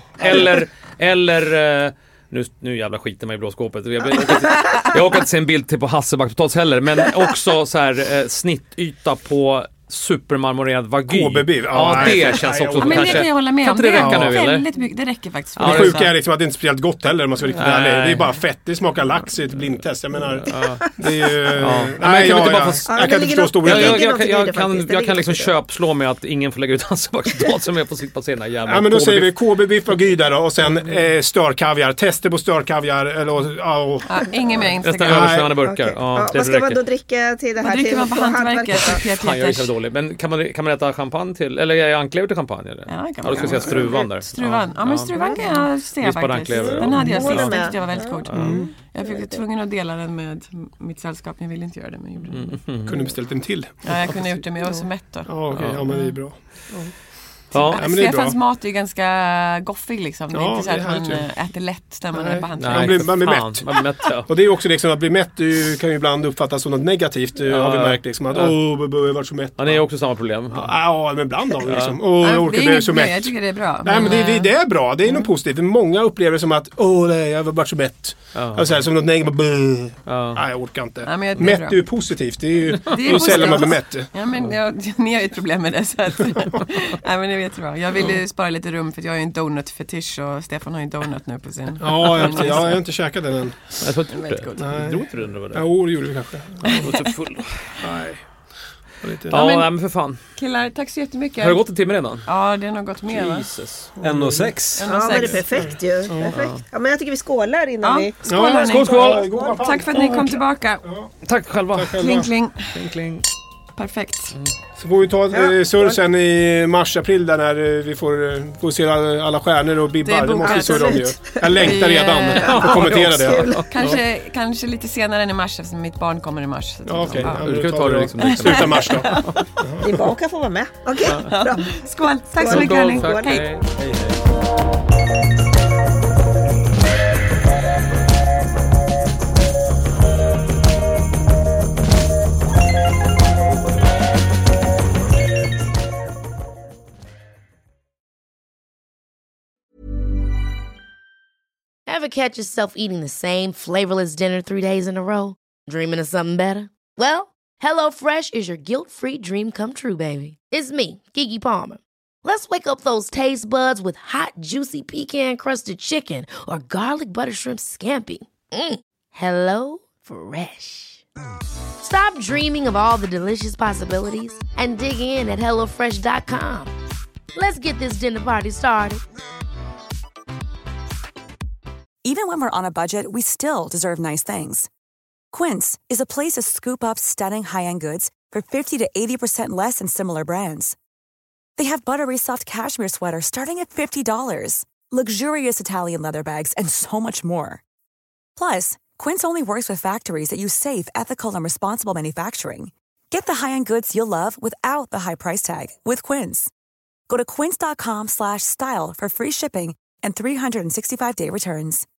Eller nu jävla skiter mig i blåskåpet. Jag åker inte se en bild till på hasselbackspotatis heller. Men också så här snittyta på supermarmorerad wagyu. KBB. Det känns också men det kan jag hålla med om. Det räcker nu eller? Det räcker faktiskt. Det sjuka är liksom att det inte är speciellt gott heller om man ska riktigt ärlig. Det är bara fett. Det smakar lax i ett blindtest. Jag menar det är ju jag kan inte förstå storheten. Jag kan liksom köpslå med att ingen får lägga ut hasselbackspotatis som jag får sitta på scenen jävla. Ja, men då säger vi KB-biff och gyda då och sen störkaviar. Tester på störkaviar eller ingen mer Instagram. Nästan översvärande burkar. Vad ska man då dricka till det här? Vad dricker man på hantverket? Men kan man äta champagne till? Eller är anklever till champagne? Eller? Ja, då ska jag säga struvan där. Struvan. Ja, men struvan kan jag se faktiskt. Den hade jag sist. Det var väldigt god. Jag fick tvungen att dela den med mitt sällskap. Men jag ville inte göra det, men gjorde det. Kunde beställt den till? Ja, jag kunde gjort det, men jag var så mätt då. Ja, men det är bra. Ja, men det är Stefans bra. mat är ju ganska goffig liksom. Det är inte så att man äter lätt när man är på hantverket. Man blir mätt. Och det är också liksom att bli mätt kan ju ibland uppfattas som något negativt. Har vi märkt liksom att jag har varit så mätt. Ja, det är också samma problem. Ja, men ibland då liksom. Jag orkar bli så mätt. Jag tycker det är bra. Nej, men det är bra. Det är något positivt. Många upplever det som att nej, jag har varit så mätt. Alltså, som något negativt. Nej, jag orkar inte. Mätt är ju positivt. Det är ju sällan man blir mätt. Ja, men ni har ju ett problem med det. Så att, nej, men det vet jag. Jag vill ju spara lite rum för jag är ju en donut-fetisch och Stefan har ju en donut nu på sin. Ja, jag har inte käkat den än. Jag tror inte det. Drog inte den över det? Ja, det gjorde vi kanske. Jag var så full. Nej. Men för fan. Killar, tack så jättemycket. Har det gått en timme redan? Ja, det har nog gått mer, va? Jesus. 1,6. Ja, men det är perfekt ju. Perfekt. Ja, men jag tycker vi skålar innan vi... Skål. Tack för att ni kom tillbaka. Tack själva. Kling, kling. Kling. Perfekt. Så får vi ta surr sen i mars-april där när vi får se alla stjärnor och bibbar. Det måste surra om ju. Jag längtar redan att kommentera det. Kanske lite senare än i mars eftersom mitt barn kommer i mars. Okej. Du kan ta det liksom sluta mars då. Din barn kan få vara med. Okej, bra. Skål. Tack så mycket, hörni. Hej. Ever catch yourself eating the same flavorless dinner 3 days in a row? Dreaming of something better? Well, HelloFresh is your guilt-free dream come true, baby. It's me, Keke Palmer. Let's wake up those taste buds with hot, juicy pecan-crusted chicken or garlic butter shrimp scampi. Hello Fresh. Stop dreaming of all the delicious possibilities and dig in at HelloFresh.com. Let's get this dinner party started. Even when we're on a budget, we still deserve nice things. Quince is a place to scoop up stunning high-end goods for 50 to 80% less than similar brands. They have buttery soft cashmere sweaters starting at $50, luxurious Italian leather bags, and so much more. Plus, Quince only works with factories that use safe, ethical, and responsible manufacturing. Get the high-end goods you'll love without the high price tag with Quince. Go to quince.com/style for free shipping and 365-day returns.